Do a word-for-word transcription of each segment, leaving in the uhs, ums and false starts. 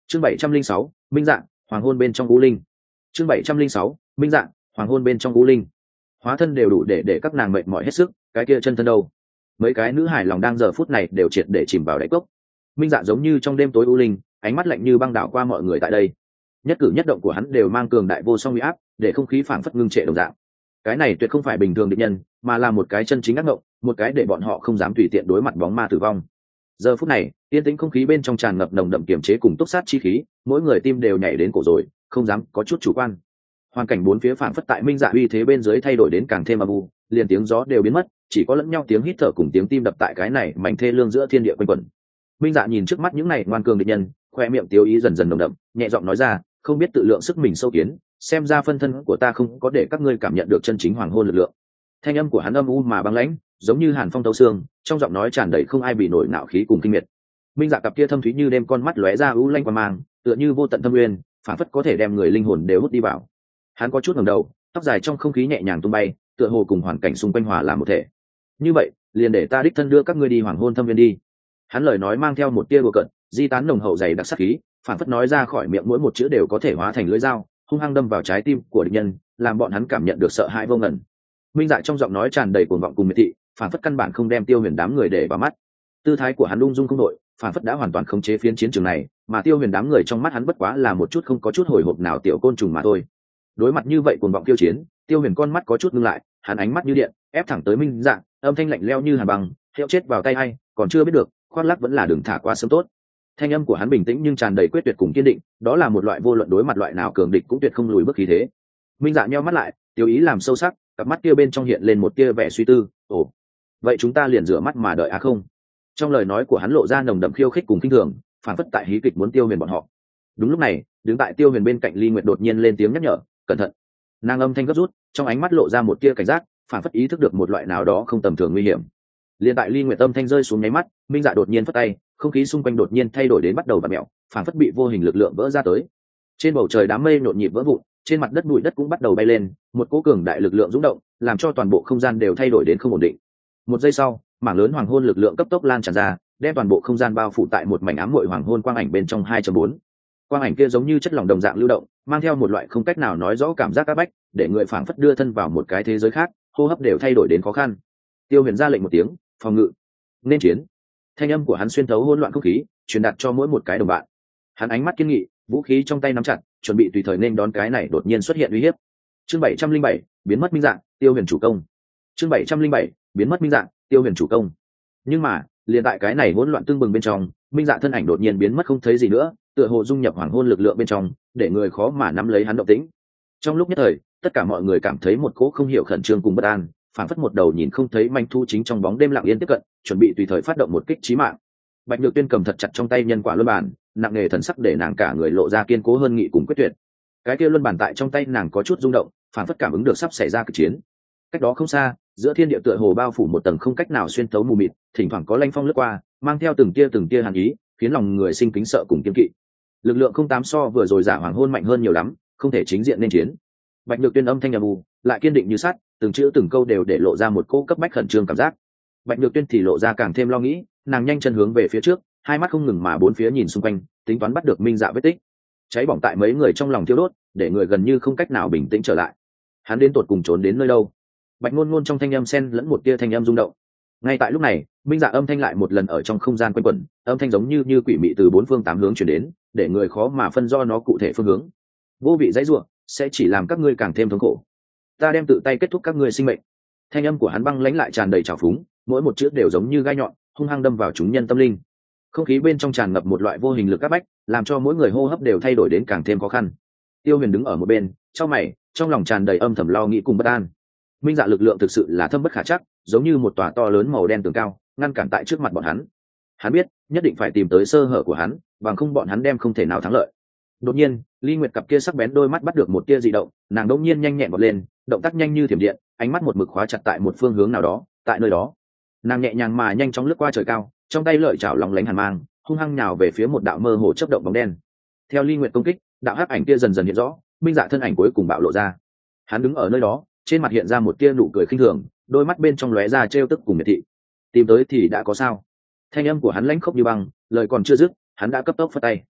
chương bảy trăm linh sáu minh dạng hoàng hôn bên trong u linh. chương bảy trăm linh sáu minh dạng hoàng hôn bên trong u linh. Hóa thân đều đủ để để các nàng mệt mỏi hết sức, cái kia chân thân đâu? Mấy cái nữ hài lòng đang giờ phút này đều triệt để chìm vào đáy cốc. Minh dạ giống như trong đêm tối u linh, ánh mắt lạnh như băng đảo qua mọi người tại đây. Nhất cử nhất động của hắn đều mang cường đại vô song uy áp, để không khí phảng phất ngưng trệ đồng dạng. Cái này tuyệt không phải bình thường địch nhân, mà là một cái chân chính ác ngộng, một cái để bọn họ không dám tùy tiện đối mặt bóng ma tử vong. Giờ phút này, yên tĩnh không khí bên trong tràn ngập nồng đậm kiềm chế cùng túc sát chi khí, mỗi người tim đều nhảy đến cổ rồi, không dám có chút chủ quan. Hoàn cảnh bốn phía phảng phất tại minh dạ uy thế bên dưới thay đổi đến càng thêm âm u, liền tiếng gió đều biến mất, chỉ có lẫn nhau tiếng hít thở cùng tiếng tim đập tại cái này mảnh thê lương giữa thiên địa quanh quẩn. Minh dạ nhìn trước mắt những này ngoan cường địch nhân, khoe miệng tiêu ý dần dần nồng đậm, nhẹ giọng nói ra, không biết tự lượng sức mình sâu kiến, xem ra phân thân của ta không có để các ngươi cảm nhận được chân chính hoàng hôn lực lượng. Thanh âm của hắn âm u mà băng lãnh, giống như hàn phong thấu xương, trong giọng nói tràn đầy không ai bị nổi nạo khí cùng kinh miệt. Minh dạ cặp kia thâm thúy như đêm con mắt lóe ra u lanh qua mang, tựa như vô tận thâm uyên, phản phất có thể đem người linh hồn đều hút đi vào. Hắn có chút ngẩng đầu, tóc dài trong không khí nhẹ nhàng tung bay, tựa hồ cùng hoàn cảnh xung quanh hòa làm một thể. Như vậy, liền để ta đích thân đưa các ngươi đi hoàng hôn thâm viên đi. Hắn lời nói mang theo một tia đùa cợt, di tán nồng hậu dày đặc sắc khí, phản phất nói ra khỏi miệng mỗi một chữ đều có thể hóa thành lưỡi dao, hung hăng đâm vào trái tim của địch nhân, làm bọn hắn cảm nhận được sợ hãi vô ngần. Minh dạ trong giọng nói tràn đầy cuồng vọng cùng miệt thị, phản phất căn bản không đem Tiêu Huyền đám người để vào mắt. Tư thái của hắn ung dung không đội, phản phất đã hoàn toàn khống chế phiến chiến trường này, mà Tiêu Huyền đám người trong mắt hắn bất quá là một chút không có chút hồi hộp nào tiểu côn trùng mà thôi. Đối mặt như vậy cuồng vọng tiêu chiến, Tiêu Huyền con mắt có chút ngưng lại, hắn ánh mắt như điện, ép thẳng tới Minh dạ, âm thanh lạnh lẽo như hàn băng, hiệu chết vào tay hay, còn chưa biết được, khoác lác vẫn là đường thả qua sớm tốt. Thanh âm của hắn bình tĩnh nhưng tràn đầy quyết tuyệt cùng kiên định, đó là một loại vô luận đối mặt loại nào cường địch cũng tuyệt không lùi bước khí thế. Minh dạ nheo mắt lại, tiêu ý làm sâu sắc, cặp mắt kia bên trong hiện lên một tia vẻ suy tư. Ồ, vậy chúng ta liền rửa mắt mà đợi à không? Trong lời nói của hắn lộ ra nồng đậm khiêu khích cùng kinh thường, phản phất tại hí kịch muốn Tiêu Huyền bọn họ. Đúng lúc này, đứng tại Tiêu Huyền bên cạnh Ly Nguyệt đột nhiên lên tiếng nhắc nhở, cẩn thận. Nàng âm thanh gấp rút, trong ánh mắt lộ ra một tia cảnh giác, phản phất ý thức được một loại nào đó không tầm thường nguy hiểm. Liên tại Ly Nguyệt âm thanh rơi xuống nháy mắt, Minh dạ đột nhiên phất tay, không khí xung quanh đột nhiên thay đổi đến bắt đầu vặn mèo, phản phất bị vô hình lực lượng vỡ ra tới. Trên bầu trời đám mây nhộn nhịp vỡ vụn, trên mặt đất bụi đất cũng bắt đầu bay lên, một cỗ cường đại lực lượng rung động, làm cho toàn bộ không gian đều thay đổi đến không ổn định. Một giây sau, mảng lớn hoàng hôn lực lượng cấp tốc lan tràn ra, đem toàn bộ không gian bao phủ tại một mảnh ám muội hoàng hôn quang ảnh bên trong hai chấm bốn. Quang ảnh kia giống như chất lỏng đồng dạng lưu động, mang theo một loại không cách nào nói rõ cảm giác áp bách, để người phảng phất đưa thân vào một cái thế giới khác, hô hấp đều thay đổi đến khó khăn. Tiêu Huyền ra lệnh một tiếng, phòng ngự, nên chiến. Thanh âm của hắn xuyên thấu hỗn loạn không khí, truyền đạt cho mỗi một cái đồng bạn. Hắn ánh mắt kiên nghị, vũ khí trong tay nắm chặt, chuẩn bị tùy thời nên đón cái này đột nhiên xuất hiện uy hiếp. Chương bảy trăm linh bảy, biến mất minh dạng, Tiêu Huyền chủ công. Chương bảy trăm linh bảy, biến mất minh dạng, Tiêu Huyền chủ công. Nhưng mà, liền tại cái này hỗn loạn tương bừng bên trong, minh dạ thân ảnh đột nhiên biến mất không thấy gì nữa, tựa hồ dung nhập hoàng hôn lực lượng bên trong, để người khó mà nắm lấy hắn động tĩnh. Trong lúc nhất thời, tất cả mọi người cảm thấy một cỗ không hiểu khẩn trương cùng bất an, phản phất một đầu nhìn không thấy manh thu chính trong bóng đêm lặng yên tiếp cận, chuẩn bị tùy thời phát động một kích chí mạng. Bạch Nhược Tuyên cầm thật chặt trong tay nhân quả luân bản, nặng nề thần sắc để nàng cả người lộ ra kiên cố hơn nghị cùng quyết tuyệt. Cái kia luân bản tại trong tay nàng có chút rung động, phản phất cảm ứng được sắp xảy ra kịch chiến. Cách đó không xa, giữa thiên địa tựa hồ bao phủ một tầng không cách nào xuyên thấu mù mịt, thỉnh thoảng có lanh phong lướt qua, mang theo từng tia từng tia hàn ý, khiến lòng người sinh kính sợ cùng kiêng kỵ. Lực lượng không tám so vừa rồi giả hoàng hôn mạnh hơn nhiều lắm, không thể chính diện nên chiến. Bạch Nhược Tuyên âm thanh ầm ù, lại kiên định như sắt, từng chữ từng câu đều để lộ ra một cỗ cấp bách khẩn trương cảm giác. Bạch Nhược Tuyên thì lộ ra càng thêm lo nghĩ, nàng nhanh chân hướng về phía trước, hai mắt không ngừng mà bốn phía nhìn xung quanh, tính toán bắt được minh dạ vết tích. Cháy bỏng tại mấy người trong lòng thiêu đốt, để người gần như không cách nào bình tĩnh trở lại. Hắn đến tột cùng trốn đến nơi đâu? Bạch Ngôn Ngôn trong thanh âm xen lẫn một tia thanh âm rung động. Ngay tại lúc này, minh dạ âm thanh lại một lần ở trong không gian quanh quẩn, âm thanh giống như như quỷ mị từ bốn phương tám hướng truyền đến, để người khó mà phân do nó cụ thể phương hướng. Vô vị dãy rủa sẽ chỉ làm các ngươi càng thêm thống khổ. Ta đem tự tay kết thúc các ngươi sinh mệnh. Thanh âm của hắn băng lãnh lại tràn đầy trào phúng, mỗi một chữ đều giống như gai nhọn, hung hăng đâm vào chúng nhân tâm linh. Không khí bên trong tràn ngập một loại vô hình lực áp bách, làm cho mỗi người hô hấp đều thay đổi đến càng thêm khó khăn. Tiêu Huyền đứng ở một bên, chau mày, trong lòng tràn đầy âm thầm lo nghĩ cùng bất an. Minh dạ lực lượng thực sự là thâm bất khả trắc, giống như một tòa to lớn màu đen tường cao, ngăn cản tại trước mặt bọn hắn. Hắn biết, nhất định phải tìm tới sơ hở của hắn, bằng không bọn hắn đem không thể nào thắng lợi. Đột nhiên, Ly Nguyệt cặp kia sắc bén đôi mắt bắt được một tia dị động, nàng đột nhiên nhanh nhẹn vọt lên, động tác nhanh như thiểm điện, ánh mắt một mực khóa chặt tại một phương hướng nào đó, tại nơi đó. Nàng nhẹ nhàng mà nhanh chóng lướt qua trời cao, trong tay lợi chảo lóng lánh hàn mang, hung hăng nhào về phía một đạo mơ hồ chớp động bóng đen. Theo Ly Nguyệt công kích, đạo hắc ảnh kia dần dần hiện rõ, minh dạ thân ảnh cuối cùng bạo lộ ra. Hắn đứng ở nơi đó, trên mặt hiện ra một tia nụ cười khinh thường, đôi mắt bên trong lóe ra trêu tức cùng miệt thị. Tìm tới thì đã có sao? Thanh âm của hắn lãnh khốc như băng, lời còn chưa dứt, hắn đã cấp tốc phất tay.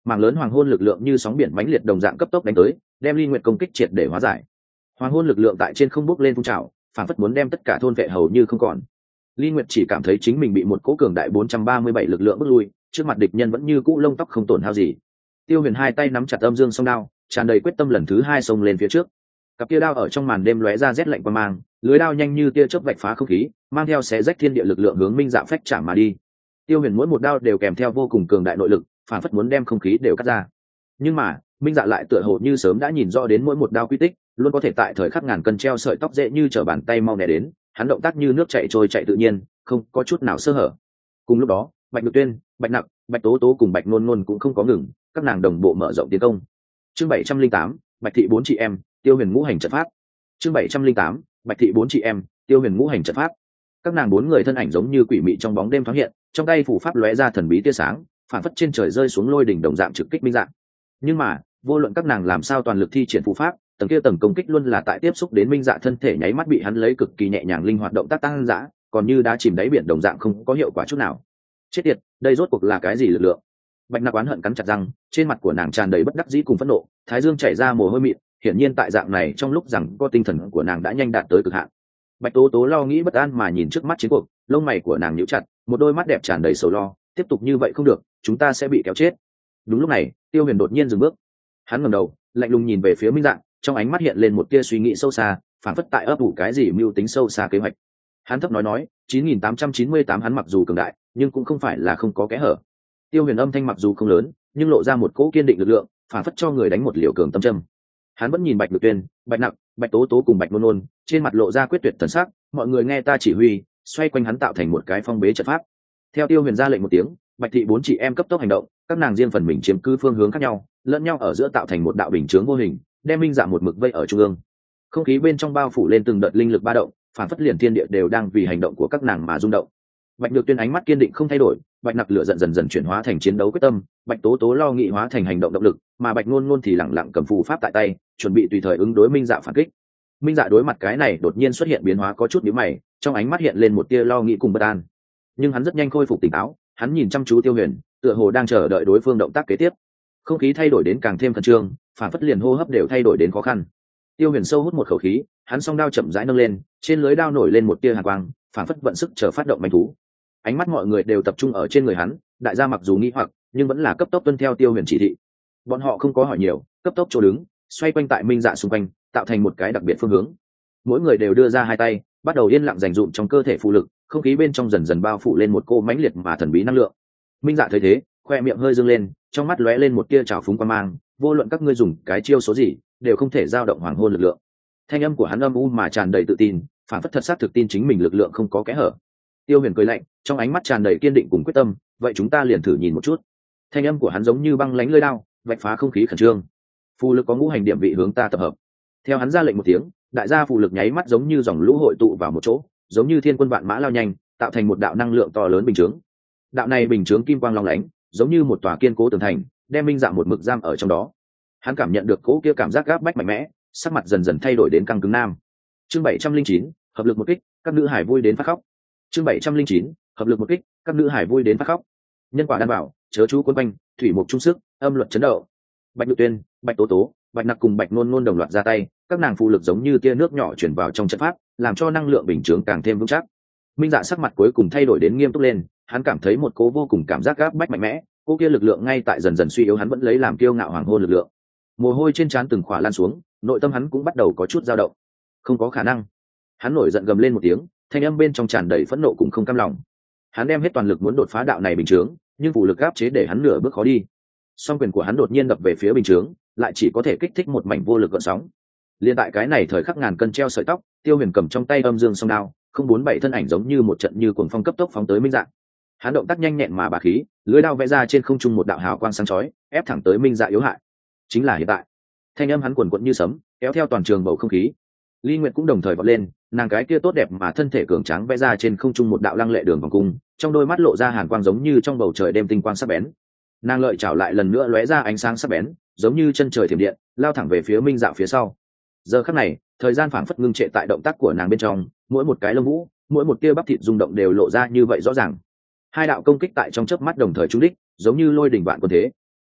mảng lớn hoàng hôn lực lượng như sóng biển mãnh liệt đồng dạng cấp tốc đánh tới, đem Ly Nguyệt công kích triệt để hóa giải. Hoàng hôn lực lượng tại trên không bốc lên phun trào, phản phất muốn đem tất cả thôn vệ hầu như không còn. Ly Nguyệt chỉ cảm thấy chính mình bị một cỗ cường đại bốn trăm ba mươi bảy lực lượng bức lui, trước mặt địch nhân vẫn như cũ lông tóc không tổn hao gì. Tiêu Huyền hai tay nắm chặt âm dương song đao, tràn đầy quyết tâm lần thứ hai xông lên phía trước. Cặp kia đao ở trong màn đêm lóe ra rét lạnh qua mang, lưới đao nhanh như tia chớp vạch phá không khí, mang theo xé rách thiên địa lực lượng hướng Minh Dạ phách chạm mà đi. Tiêu Huyền mỗi một đao đều kèm theo vô cùng cường đại nội lực, phản phất muốn đem không khí đều cắt ra. Nhưng mà, Minh Dạ lại tựa hồ như sớm đã nhìn rõ đến mỗi một đao quy tích, luôn có thể tại thời khắc ngàn cân treo sợi tóc dễ như trở bàn tay mau né đến, hắn động tác như nước chảy trôi chạy tự nhiên, không có chút nào sơ hở. Cùng lúc đó, Bạch Nhược Tuyên, Bạch Nặc, Bạch Tố Tố cùng Bạch Nôn Nôn cũng không có ngừng, các nàng đồng bộ mở rộng tiến công. Chương bảy trăm linh tám, Bạch thị bốn chị em, Tiêu Huyền ngũ hành trận pháp. Chương bảy trăm linh tám, Bạch thị bốn chị em, Tiêu Huyền ngũ hành trận pháp. Các nàng bốn người thân ảnh giống như quỷ mị trong bóng đêm thoáng hiện, trong tay phủ pháp lóe ra thần bí tia sáng, phản phất trên trời rơi xuống lôi đỉnh đồng dạng trực kích Minh Dạ. Nhưng mà, vô luận các nàng làm sao toàn lực thi triển phù pháp, tầng kia tầng công kích luôn là tại tiếp xúc đến Minh Dạ thân thể nháy mắt bị hắn lấy cực kỳ nhẹ nhàng linh hoạt động tác tăng dã, còn như đá chìm đáy biển đồng dạng không có hiệu quả chút nào. Chết tiệt, đây rốt cuộc là cái gì lực lượng? Bạch Nặc oán hận cắn chặt răng, trên mặt của nàng tràn đầy bất đắc dĩ cùng phẫn nộ, thái dương chảy ra mồ hôi mịn, hiển nhiên tại dạng này trong lúc rằng có tinh thần của nàng đã nhanh đạt tới cực hạn. Bạch Tố Tố lo nghĩ bất an mà nhìn trước mắt chiến cuộc, lông mày của nàng nhíu chặt, một đôi mắt đẹp tràn đầy sầu lo, tiếp tục như vậy không được, chúng ta sẽ bị kéo chết. Đúng lúc này, Tiêu Huyền đột nhiên dừng bước. Hắn ngẩng đầu, lạnh lùng nhìn về phía Minh Dạ, trong ánh mắt hiện lên một tia suy nghĩ sâu xa, phảng phất tại ấp ủ cái gì mưu tính sâu xa kế hoạch. Hắn thấp nói nói, chín nghìn tám trăm chín mươi tám hắn mặc dù cường đại, nhưng cũng không phải là không có kẽ hở. Tiêu Huyền âm thanh mặc dù không lớn, nhưng lộ ra một cỗ kiên định lực lượng, phảng phất cho người đánh một liều cường tâm châm. Hắn vẫn nhìn Bạch Nhược Tuyên, Bạch Nặc, Bạch Tố Tố cùng Bạch Nôn Nôn, trên mặt lộ ra quyết tuyệt thần sắc, mọi người nghe ta chỉ huy, xoay quanh hắn tạo thành một cái phong bế trận pháp. Theo Tiêu Huyền ra lệnh một tiếng, Bạch thị bốn chị em cấp tốc hành động, các nàng riêng phần mình chiếm cứ phương hướng khác nhau, lẫn nhau ở giữa tạo thành một đạo bình chướng vô hình, đem Minh Dạ một mực vây ở trung ương. Không khí bên trong bao phủ lên từng đợt linh lực ba động, phản phất liền thiên địa đều đang vì hành động của các nàng mà rung động. Bạch Nhược Tuyên ánh mắt kiên định không thay đổi, Bạch Nặc lửa giận dần dần chuyển hóa thành chiến đấu quyết tâm, Bạch Tố Tố lo nghị hóa thành hành động động lực, mà Bạch Nôn Nôn thì lẳng lặng cầm phù pháp tại tay, chuẩn bị tùy thời ứng đối Minh Dạ phản kích. Minh Dạ đối mặt cái này đột nhiên xuất hiện biến hóa có chút nhíu mày, trong ánh mắt hiện lên một tia lo nghĩ cùng bất an. Nhưng hắn rất nhanh khôi phục tỉnh táo, hắn nhìn chăm chú Tiêu Huyền, tựa hồ đang chờ đợi đối phương động tác kế tiếp. Không khí thay đổi đến càng thêm khẩn trương, phản phất liền hô hấp đều thay đổi đến khó khăn. Tiêu Huyền sâu hút một khẩu khí, hắn song đao chậm rãi nâng lên, trên lưới đao nổi lên một tia hàn quang, phản phất vận sức chờ phát động manh thú. Ánh mắt mọi người đều tập trung ở trên người hắn, đại gia mặc dù nghi hoặc, nhưng vẫn là cấp tốc tuân theo Tiêu Huyền chỉ thị. Bọn họ không có hỏi nhiều, cấp tốc chỗ đứng, xoay quanh tại Minh Dạ xung quanh, tạo thành một cái đặc biệt phương hướng. Mỗi người đều đưa ra hai tay, bắt đầu yên lặng dành dụm trong cơ thể phụ lực, không khí bên trong dần dần bao phủ lên một cô mãnh liệt mà thần bí năng lượng. Minh Dạ thấy thế, khoe miệng hơi dương lên, trong mắt lóe lên một tia trào phúng quan mang, vô luận các ngươi dùng cái chiêu số gì, đều không thể giao động hoàng hôn lực lượng. Thanh âm của hắn âm u mà tràn đầy tự tin, phản phất thật xác thực tin chính mình lực lượng không có kẽ hở. Tiêu Huyền cười lạnh, trong ánh mắt tràn đầy kiên định cùng quyết tâm, vậy chúng ta liền thử nhìn một chút. Thanh âm của hắn giống như băng lãnh lưỡi đao, vạch phá không khí khẩn trương. Phù lực có ngũ hành điểm vị hướng ta tập hợp. Theo hắn ra lệnh một tiếng, đại gia phù lực nháy mắt giống như dòng lũ hội tụ vào một chỗ, giống như thiên quân vạn mã lao nhanh, tạo thành một đạo năng lượng to lớn bình chướng. Đạo này bình chướng kim quang long lánh, giống như một tòa kiên cố tường thành, đem Minh Dạ một mực giam ở trong đó. Hắn cảm nhận được cố kia cảm giác gáp bách mạnh mẽ, sắc mặt dần dần thay đổi đến căng cứng nam. Chương bảy trăm linh chín, hợp lực một kích, các nữ hải vui đến phát khóc. Chương bảy trăm linh chín, hợp lực một kích, các nữ hải vui đến phát khóc. Nhân quả đan bảo, chớ chú quân quanh, thủy mục trung sức, âm luật chấn động. Bạch Nhược Tuyên, Bạch Tố Tố, Bạch Nặc cùng Bạch Nôn Nôn đồng loạt ra tay, các nàng phụ lực giống như tia nước nhỏ chuyển vào trong trận pháp, làm cho năng lượng bình chướng càng thêm vững chắc. Minh Dạ sắc mặt cuối cùng thay đổi đến nghiêm túc lên, hắn cảm thấy một cố vô cùng cảm giác gáp bách mạnh mẽ, cô kia lực lượng ngay tại dần dần suy yếu, hắn vẫn lấy làm kiêu ngạo hoàng hôn lực lượng. Mồ hôi trên trán từng khỏa lan xuống, nội tâm hắn cũng bắt đầu có chút dao động. Không có khả năng. Hắn nổi giận gầm lên một tiếng, thanh âm bên trong tràn đầy phẫn nộ cũng không cam lòng. Hắn đem hết toàn lực muốn đột phá đạo này bình chướng, nhưng phụ lực áp chế để hắn nửa bước khó đi. Song quyền của hắn đột nhiên đập về phía bình chướng, lại chỉ có thể kích thích một mảnh vô lực gợn sóng. Liên tại cái này thời khắc ngàn cân treo sợi tóc, Tiêu Huyền cầm trong tay âm dương song đao, không bốn bảy thân ảnh giống như một trận như cuồng phong cấp tốc phóng tới Minh Dạ. Hắn động tác nhanh nhẹn mà bá khí, lưỡi đao vẽ ra trên không trung một đạo hào quang sáng chói, ép thẳng tới Minh Dạ yếu hại. Chính là hiện tại. Thanh âm hắn quần quật như sấm, kéo theo toàn trường bầu không khí. Ly Nguyệt cũng đồng thời vọt lên, nàng cái kia tốt đẹp mà thân thể cường tráng vẽ ra trên không trung một đạo lăng lệ đường vòng cung, trong đôi mắt lộ ra hàn quang giống như trong bầu trời đêm tinh quang sắc bén. Nàng lợi chảo lại lần nữa lóe ra ánh sáng sắc bén, giống như chân trời thiểm điện, lao thẳng về phía Minh Dạ phía sau. Giờ khắc này, thời gian phảng phất ngưng trệ tại động tác của nàng bên trong, mỗi một cái lông vũ, mỗi một tia bắp thịt rung động đều lộ ra như vậy rõ ràng. Hai đạo công kích tại trong chớp mắt đồng thời trúng đích, giống như lôi đỉnh vạn quân thế.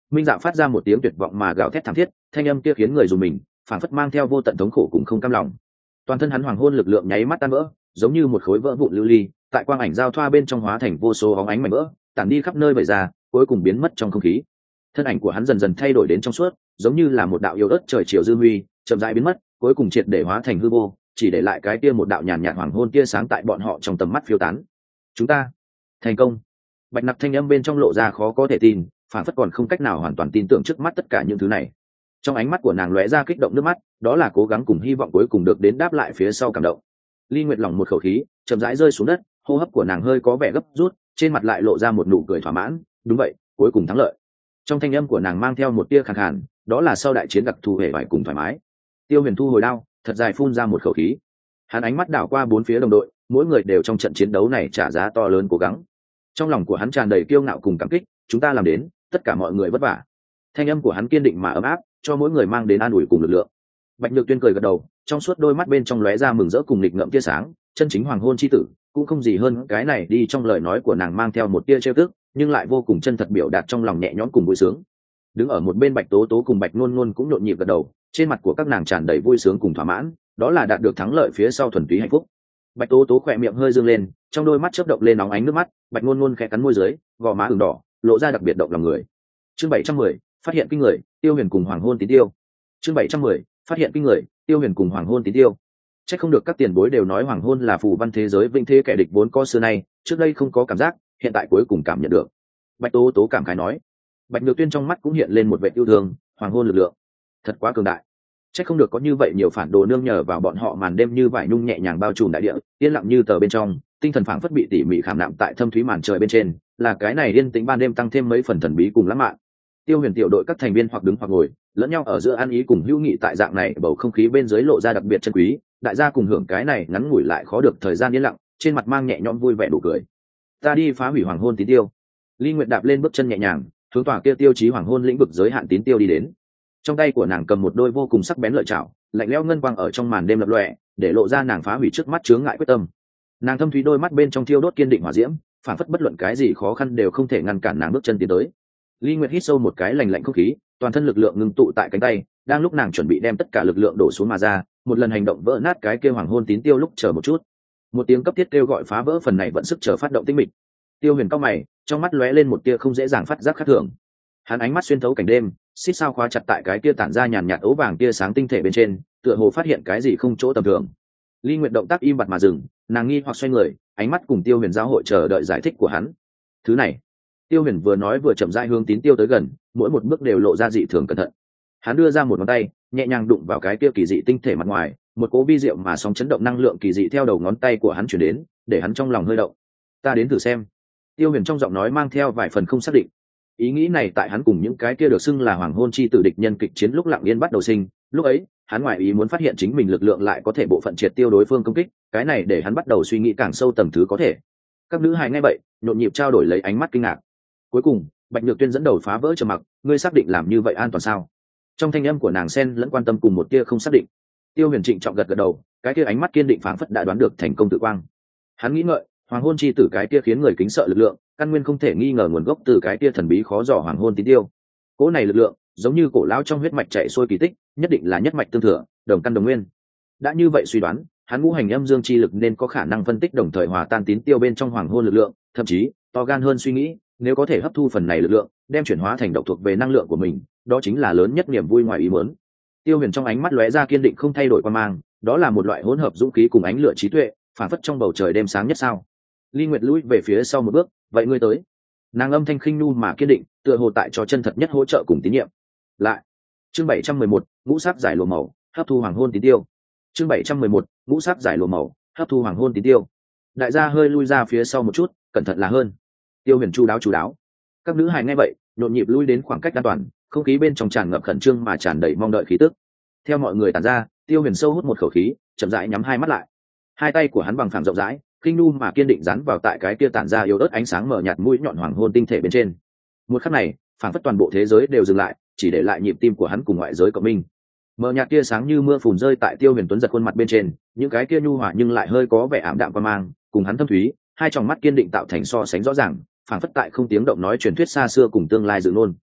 Minh Dạ phát ra một tiếng tuyệt vọng mà gào thét thảm thiết, thanh âm kia khiến người dùng mình phản phất mang theo vô tận thống khổ cùng không cam lòng. Toàn thân hắn hoàng hôn lực lượng nháy mắt tan vỡ, giống như một khối vỡ vụn lưu ly, tại quang ảnh giao thoa bên trong hóa thành vô số óng ánh mảnh vỡ, tản đi khắp nơi vẩy ra, cuối cùng biến mất trong không khí. Thân ảnh của hắn dần dần thay đổi đến trong suốt, giống như là một đạo yếu ớt trời chiều dư huy, chậm rãi biến mất, cuối cùng triệt để hóa thành hư vô, chỉ để lại cái kia một đạo nhàn nhạt hoàng hôn tia sáng tại bọn họ trong tầm mắt phiêu tán. Chúng ta thành công. Bạch Nặc thanh âm bên trong lộ ra khó có thể tin, phản phất còn không cách nào hoàn toàn tin tưởng trước mắt tất cả những thứ này. Trong ánh mắt của nàng lóe ra kích động nước mắt, đó là cố gắng cùng hy vọng cuối cùng được đến đáp lại phía sau cảm động. Ly Nguyệt lỏng một khẩu khí, chậm rãi rơi xuống đất, hô hấp của nàng hơi có vẻ gấp rút, trên mặt lại lộ ra một nụ cười thỏa mãn. Đúng vậy, cuối cùng thắng lợi. Trong thanh âm của nàng mang theo một tia khàn khàn, đó là sau đại chiến đặc thù hệ vải cùng thoải mái. Tiêu Huyền thu hồi đao, thật dài phun ra một khẩu khí. Hắn ánh mắt đảo qua bốn phía đồng đội, mỗi người đều trong trận chiến đấu này trả giá to lớn cố gắng. Trong lòng của hắn tràn đầy kiêu ngạo cùng cảm kích, chúng ta làm đến, tất cả mọi người vất vả. Thanh âm của hắn kiên định mà ấm áp, cho mỗi người mang đến an ủi cùng lực lượng. Bạch Nhược Tuyên cười gật đầu, trong suốt đôi mắt bên trong lóe ra mừng rỡ cùng nghịch ngợm tia sáng, chân chính hoàng hôn chi tử, cũng không gì hơn cái này đi. Trong lời nói của nàng mang theo một tia trêu tức, nhưng lại vô cùng chân thật biểu đạt trong lòng nhẹ nhõm cùng vui sướng. Đứng ở một bên Bạch Tố Tố cùng Bạch Nôn Nôn cũng nhộn nhịp gật đầu, trên mặt của các nàng tràn đầy vui sướng cùng thỏa mãn, đó là đạt được thắng lợi phía sau thuần túy hạnh phúc. Bạch Tố Tố khỏe miệng hơi dương lên, trong đôi mắt chớp động lên nóng ánh nước mắt. Bạch Nôn Nôn khẽ cắn môi dưới, gò má ửng đỏ, lộ ra đặc biệt động lòng người. Chương bảy trăm mười, phát hiện kinh người, Tiêu Huyền cùng hoàng hôn tín tiêu. Chương bảy trăm mười, phát hiện kinh người, Tiêu Huyền cùng hoàng hôn tín tiêu. Chắc không được các tiền bối đều nói hoàng hôn là phù văn thế giới vĩnh thế kẻ địch vốn có xưa nay, trước đây không có cảm giác, hiện tại cuối cùng cảm nhận được. Bạch Tố Tố cảm khái nói. Bạch Nhược Tuyên trong mắt cũng hiện lên một vẻ yêu thương, hoàng hôn lực lượng thật quá cường đại. Chắc không được có như vậy nhiều phản đồ nương nhờ vào bọn họ màn đêm như vải nhung nhẹ nhàng bao trùm đại địa, yên lặng như tờ bên trong, tinh thần phảng phất bị tỉ mỉ khảm nạm tại thâm thúy màn trời bên trên, là cái này yên tĩnh ban đêm tăng thêm mấy phần thần bí cùng lãng mạn. Tiêu Huyền tiểu đội các thành viên hoặc đứng hoặc ngồi, lẫn nhau ở giữa ăn ý cùng hữu nghị tại dạng này, bầu không khí bên dưới lộ ra đặc biệt chân quý, đại gia cùng hưởng cái này ngắn ngủi lại khó được thời gian yên lặng, trên mặt mang nhẹ nhõm vui vẻ đủ cười. Ta đi phá hủy hoàng hôn tín tiêu. Ly Nguyệt đạp lên bước chân nhẹ nhàng, hướng tòa kia tiêu chí hoàng hôn lĩnh vực giới hạn tín tiêu đi đến. Trong tay của nàng cầm một đôi vô cùng sắc bén lợi chảo, lạnh lẽo ngân quang ở trong màn đêm lập lòe, để lộ ra nàng phá hủy trước mắt chướng ngại quyết tâm. Nàng thâm thúy đôi mắt bên trong thiêu đốt kiên định hỏa diễm, phản phất bất luận cái gì khó khăn đều không thể ngăn cản nàng bước chân tiến tới. Ly Nguyệt hít sâu một cái lành lạnh không khí, toàn thân lực lượng ngưng tụ tại cánh tay, đang lúc nàng chuẩn bị đem tất cả lực lượng đổ xuống mà ra, một lần hành động vỡ nát cái kia hoàng hôn tín tiêu lúc chờ một chút. Một tiếng cấp thiết kêu gọi phá vỡ phần này vận sức chờ phát động tinh mịch. Tiêu Huyền cau mày, trong mắt lóe lên một tia không dễ dàng phát giác khác thường. Hắn ánh mắt xuyên thấu cảnh đêm, xít sao khóa chặt tại cái kia tản ra nhàn nhạt ấu vàng tia sáng tinh thể bên trên, tựa hồ phát hiện cái gì không chỗ tầm thường. Ly Nguyệt động tác im bặt mà dừng, nàng nghi hoặc xoay người, ánh mắt cùng Tiêu Huyền giao hội chờ đợi giải thích của hắn. Thứ này, Tiêu Huyền vừa nói vừa chậm rãi hướng tín tiêu tới gần, mỗi một bước đều lộ ra dị thường cẩn thận. Hắn đưa ra một ngón tay, nhẹ nhàng đụng vào cái kia kỳ dị tinh thể mặt ngoài, một cỗ vi diệu mà sóng chấn động năng lượng kỳ dị theo đầu ngón tay của hắn truyền đến, để hắn trong lòng hơi động. Ta đến thử xem. Tiêu Huyền trong giọng nói mang theo vài phần không xác định. Ý nghĩ này tại hắn cùng những cái kia được xưng là hoàng hôn chi tử địch nhân kịch chiến lúc lặng yên bắt đầu sinh, lúc ấy, hắn ngoại ý muốn phát hiện chính mình lực lượng lại có thể bộ phận triệt tiêu đối phương công kích, cái này để hắn bắt đầu suy nghĩ càng sâu tầng thứ có thể. Các nữ hài nghe vậy, nhộn nhịp trao đổi lấy ánh mắt kinh ngạc. Cuối cùng, Bạch Nhược Tuyên dẫn đầu phá vỡ trầm mặc, ngươi xác định làm như vậy an toàn sao? Trong thanh âm của nàng xen lẫn quan tâm cùng một tia không xác định. Tiêu Huyền trịnh trọng gật gật đầu, cái kia ánh mắt kiên định phảng phất đã đoán được thành công tự quang. Hắn nghĩ ngợi, hoàng hôn chi tử cái kia khiến người kính sợ lực lượng, căn nguyên không thể nghi ngờ nguồn gốc từ cái kia thần bí khó dò hoàng hôn tín tiêu. Cỗ này lực lượng, giống như cổ lão trong huyết mạch chạy xuôi kỳ tích, nhất định là nhất mạch tương thừa, đồng căn đồng nguyên. Đã như vậy suy đoán, hắn ngũ hành âm dương chi lực nên có khả năng phân tích đồng thời hòa tan tín tiêu bên trong hoàng hôn lực lượng, thậm chí to gan hơn suy nghĩ, nếu có thể hấp thu phần này lực lượng, đem chuyển hóa thành độc thuộc về năng lượng của mình, đó chính là lớn nhất niềm vui ngoài ý muốn. Tiêu Huyền trong ánh mắt lóe ra kiên định không thay đổi quan mang, đó là một loại hỗn hợp dũng khí cùng ánh lửa trí tuệ, phản phất trong bầu trời đêm sáng nhất sao. Ly Nguyệt lùi về phía sau một bước, vậy ngươi tới. Nàng âm thanh khinh nu mà kiên định, tựa hồ tại cho chân thật nhất hỗ trợ cùng tín nhiệm. Lại. Chương bảy trăm mười một, ngũ sắc giải lụa màu, hấp thu hoàng hôn tín tiêu. Chương bảy trăm mười một, ngũ sắc giải lụa màu, hấp thu hoàng hôn tín tiêu. Đại gia hơi lui ra phía sau một chút, cẩn thận là hơn. Tiêu Huyền chu đáo chu đáo. Các nữ hài nghe vậy, nhộn nhịp lui đến khoảng cách an toàn, không khí bên trong tràn ngập khẩn trương mà tràn đầy mong đợi khí tức. Theo mọi người tản ra, Tiêu Huyền sâu hút một khẩu khí, chậm rãi nhắm hai mắt lại. Hai tay của hắn bằng phẳng rộng rãi, kinh nu mà kiên định dán vào tại cái kia tản ra yếu ớt ánh sáng mờ nhạt mũi nhọn hoàng hôn tinh thể bên trên. Một khắc này, phảng phất toàn bộ thế giới đều dừng lại, chỉ để lại nhịp tim của hắn cùng ngoại giới cộng minh. Mờ nhạt tia sáng như mưa phùn rơi tại Tiêu Huyền tuấn giật khuôn mặt bên trên, những cái kia nhu hòa nhưng lại hơi có vẻ ảm đạm qua mang, cùng hắn thâm thúy, hai tròng mắt kiên định tạo thành so sánh rõ ràng, phảng phất tại không tiếng động nói truyền thuyết xa xưa cùng tương lai dự nôn.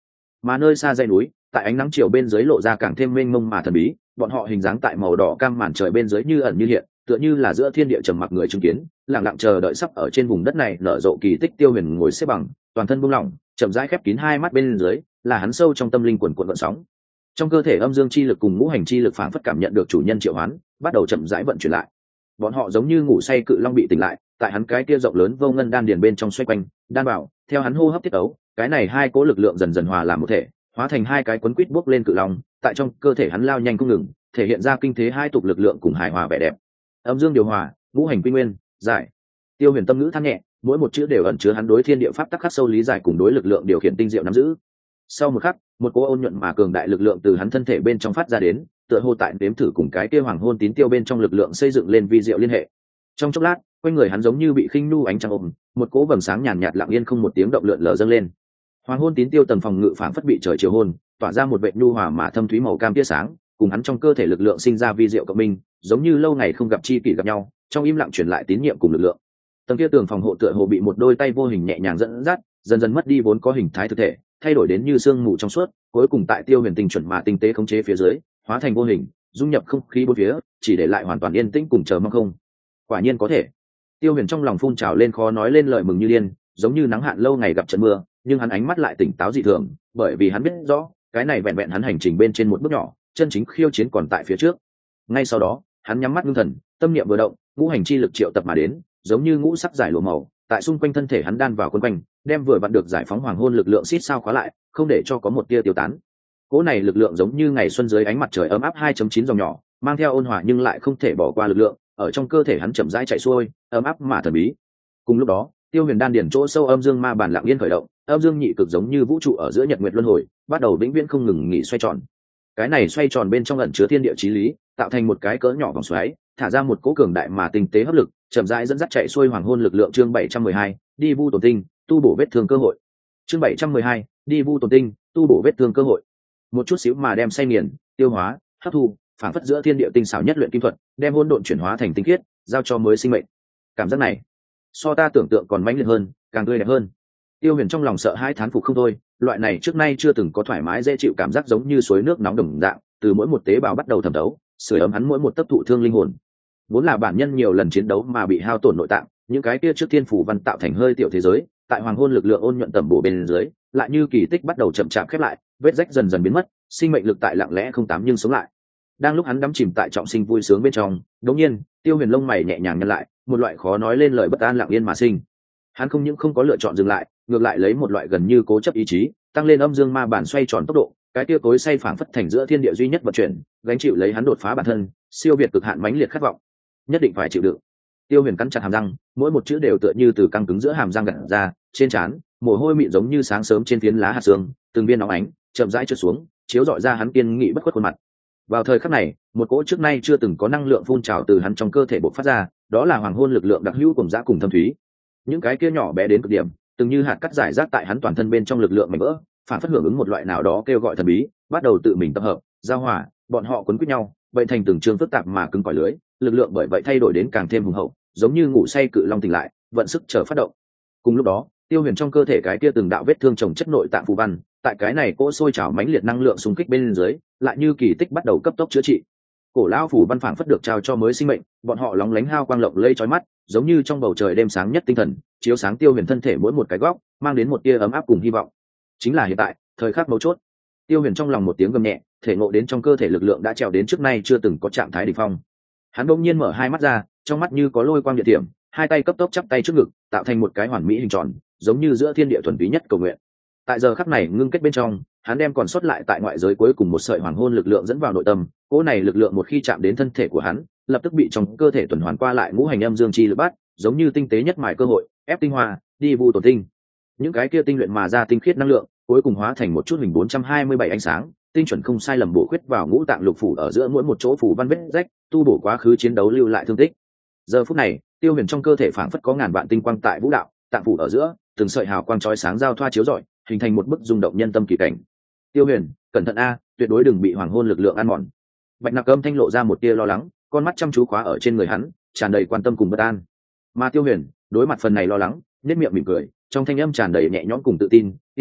mà nơi xa dãy núi tại ánh nắng chiều bên dưới lộ ra càng thêm mênh mông mà thần bí, bọn họ hình dáng tại màu đỏ cam màn trời bên dưới như ẩn như hiện, tựa như là giữa thiên địa trầm mặc người chứng kiến, lặng lặng chờ đợi sắp ở trên vùng đất này nở rộ kỳ tích. Tiêu Huyền ngồi xếp bằng, toàn thân buông lỏng, chậm rãi khép kín hai mắt, bên dưới là hắn sâu trong tâm linh quần quần vận sóng. Trong cơ thể âm dương chi lực cùng ngũ hành chi lực phảng phất cảm nhận được chủ nhân triệu hoán, bắt đầu chậm rãi vận chuyển lại. Bọn họ giống như ngủ say cự long bị tỉnh lại, tại hắn cái kia rộng lớn vô ngân đan điền bên trong xoay quanh, đan bảo, theo hắn hô hấp tiết ấu, cái này hai cỗ lực lượng dần dần hòa làm một thể, hóa thành hai cái quấn quít bốc lên cự long, tại trong cơ thể hắn lao nhanh không ngừng, thể hiện ra kinh thế hai tục lực lượng cùng hài hòa vẻ đẹp. Âm dương điều hòa, ngũ hành quy nguyên, giải. Tiêu Huyền tâm ngữ than nhẹ, mỗi một chữ đều ẩn chứa hắn đối thiên địa pháp tắc khắc sâu lý giải cùng đối lực lượng điều khiển tinh diệu nắm giữ. Sau một khắc, một cỗ ôn nhuận mà cường đại lực lượng từ hắn thân thể bên trong phát ra đến, tựa hồ tại nếm thử cùng cái kia hoàng hôn tín tiêu bên trong lực lượng xây dựng lên vi diệu liên hệ. Trong chốc lát, quanh người hắn giống như bị khinh nu ánh trăng ôm, một cỗ vầng sáng nhàn nhạt lặng yên không một tiếng động lượn lờ dâng lên. Hoàng hôn tín tiêu tầng phòng ngự phảng phất bị trời chiều hôn, tỏa ra một vệt nhu hòa mà thâm thúy màu cam tia sáng, cùng hắn trong cơ thể lực lượng sinh ra vi diệu cộng minh, giống như lâu ngày không gặp chi kỷ gặp nhau, trong im lặng truyền lại tín nhiệm cùng lực lượng. Tầng kia tường phòng hộ tựa hồ bị một đôi tay vô hình nhẹ nhàng dẫn dắt, dần dần mất đi vốn có hình thái thực thể, thay đổi đến như sương mù trong suốt, cuối cùng tại Tiêu Huyền tinh chuẩn mà tinh tế khống chế phía dưới, hóa thành vô hình, dung nhập không khí bốn phía, chỉ để lại hoàn toàn yên tĩnh cùng chờ mong không. Quả nhiên có thể. Tiêu Huyền trong lòng phun trào lên khó nói lên lời mừng như điên, giống như nắng hạn lâu ngày gặp trận mưa, nhưng hắn ánh mắt lại tỉnh táo dị thường, bởi vì hắn biết rõ, cái này vẹn vẹn hắn hành trình bên trên một bước nhỏ, chân chính khiêu chiến còn tại phía trước. Ngay sau đó, hắn nhắm mắt ngưng thần, tâm niệm vừa động, ngũ hành chi lực triệu tập mà đến, giống như ngũ sắc giải lụa màu, tại xung quanh thân thể hắn đan vào quấn quanh, đem vừa vặn được giải phóng hoàng hôn lực lượng xít sao khóa lại, không để cho có một tia tiêu tán. Cỗ này lực lượng giống như ngày xuân dưới ánh mặt trời ấm áp hai chấm chín dòng nhỏ, mang theo ôn hòa nhưng lại không thể bỏ qua lực lượng, ở trong cơ thể hắn chậm rãi chạy xuôi, ấm áp mà thần bí. Cùng lúc đó, Tiêu Huyền đan điển chỗ sâu âm dương ma bản lặng yên khởi động, âm dương nhị cực giống như vũ trụ ở giữa nhật nguyệt luân hồi, bắt đầu vĩnh viễn không ngừng nghỉ xoay tròn. Cái này xoay tròn bên trong ẩn chứa thiên địa chí lý, tạo thành một cái cỡ nhỏ vòng xoáy, thả ra một cỗ cường đại mà tinh tế hấp lực, chậm rãi dẫn dắt chạy xuôi hoàng hôn lực lượng. Chương bảy trăm mười hai, đi vu tổn tinh, tu bổ vết thương cơ hội. Chương bảy trăm mười hai, đi vu tổn tinh, tu bổ vết thương cơ hội. Một chút xíu mà đem say nghiền, tiêu hóa, hấp thu, phản phất giữa thiên địa tinh xảo nhất luyện kim thuật, đem hỗn độn chuyển hóa thành tinh khiết, giao cho mới sinh mệnh. Cảm giác này, so ta tưởng tượng còn mãnh liệt hơn, càng tươi đẹp hơn. Tiêu Huyền trong lòng sợ hãi thán phục không thôi, loại này trước nay chưa từng có thoải mái dễ chịu cảm giác giống như suối nước nóng đồng dạng, từ mỗi một tế bào bắt đầu thẩm thấu, sưởi ấm hắn mỗi một tấc thụ thương linh hồn. Vốn là bản nhân nhiều lần chiến đấu mà bị hao tổn nội tạng, những cái kia trước thiên phủ văn tạo thành hơi tiểu thế giới, tại hoàng hôn lực lượng ôn nhuận tầm bổ bên dưới, lại như kỳ tích bắt đầu chậm chạp khép lại, vết rách dần dần biến mất, sinh mệnh lực tại lặng lẽ không tám nhưng sống lại. Đang lúc hắn đắm chìm tại trọng sinh vui sướng bên trong, đột nhiên, Tiêu Huyền lông mày nhẹ nhàng nhăn lại, một loại khó nói lên lời bất an lặng yên mà sinh. Hắn không những không có lựa chọn dừng lại, ngược lại lấy một loại gần như cố chấp ý chí, tăng lên âm dương ma bản xoay tròn tốc độ, cái kia tối say phảng phất thành giữa thiên địa duy nhất vận chuyển, gánh chịu lấy hắn đột phá bản thân, siêu việt cực hạn mãnh liệt khát vọng. Nhất định phải chịu đựng. Tiêu Huyền cắn chặt hàm răng, mỗi một chữ đều tựa như từ căng cứng giữa hàm răng gạt ra, trên trán, mồ hôi mịn giống như sáng sớm trên phiến lá hạt sương, từng viên nóng ánh, chậm rãi trượt xuống, chiếu rọi ra hắn kiên nghị bất khuất khuôn mặt. Vào thời khắc này, một cỗ trước nay chưa từng có năng lượng phun trào từ hắn trong cơ thể bộc phát ra, đó là hoàng hôn lực lượng đặc hữu cùng dã cùng thâm thúy. Những cái kia nhỏ bé đến cực điểm, từng như hạt cát rải rác tại hắn toàn thân bên trong lực lượng mảnh vỡ, phản phất hưởng ứng một loại nào đó kêu gọi thần bí, bắt đầu tự mình tập hợp, giao hòa, bọn họ quấn quýt nhau, vậy thành từng trường phức tạp mà cứng cỏi lưới, lực lượng bởi vậy thay đổi đến càng thêm hùng hậu, giống như ngủ say cự long tỉnh lại, vận sức chờ phát động. Cùng lúc đó, Tiêu Huyền trong cơ thể cái kia từng đạo vết thương chồng chất nội tạng phù văn, tại cái này cỗ sôi trào mãnh liệt năng lượng xung kích bên dưới, lại như kỳ tích bắt đầu cấp tốc chữa trị. Cổ lão phủ văn phảng phất được trao cho mới sinh mệnh, bọn họ lóng lánh hao quang lộng lẫy chói mắt, giống như trong bầu trời đêm sáng nhất tinh thần, chiếu sáng Tiêu Huyền thân thể mỗi một cái góc, mang đến một tia ấm áp cùng hy vọng. Chính là hiện tại, thời khắc mấu chốt. Tiêu Huyền trong lòng một tiếng gầm nhẹ, thể ngộ đến trong cơ thể lực lượng đã trèo đến trước nay chưa từng có trạng thái đỉnh phong. Hắn bỗng nhiên mở hai mắt ra, trong mắt như có lôi quang điện tiệm, hai tay cấp tốc chắp tay trước ngực, tạo thành một cái hoàn mỹ hình tròn, giống như giữa thiên địa thuần túy nhất cầu nguyện. Tại giờ khắc này ngưng kết bên trong, hắn đem còn sót lại tại ngoại giới cuối cùng một sợi hoàng hôn lực lượng dẫn vào nội tâm, cỗ này lực lượng một khi chạm đến thân thể của hắn, lập tức bị trong cơ thể tuần hoàn qua lại ngũ hành âm dương chi lực bắt, giống như tinh tế nhất mài cơ hội, ép tinh hoa, đi vu tổn tinh. Những cái kia tinh luyện mà ra tinh khiết năng lượng, cuối cùng hóa thành một chút hình bốn trăm hai mươi bảy ánh sáng, tinh chuẩn không sai lầm bổ khuyết vào ngũ tạng lục phủ ở giữa mỗi một chỗ phủ văn vết rách, tu bổ quá khứ chiến đấu lưu lại thương tích. Giờ phút này, Tiêu Huyền trong cơ thể phảng phất có ngàn vạn tinh quang tại vũ đạo, tạng phủ ở giữa, từng sợi hào quang chói sáng giao thoa chiếu rọi, hình thành một bức rung động nhân tâm kỳ cảnh. Tiêu Huyền, cẩn thận a, tuyệt đối đừng bị hoàng hôn lực lượng ăn mòn. Bạch Nặc Âm thanh lộ ra một tia lo lắng, con mắt chăm chú khóa ở trên người hắn, tràn đầy quan tâm cùng bất an. Mà Tiêu Huyền, đối mặt phần này lo lắng, nhếch miệng mỉm cười, trong thanh âm tràn đầy nhẹ nhõm cùng tự tin, yên tâm,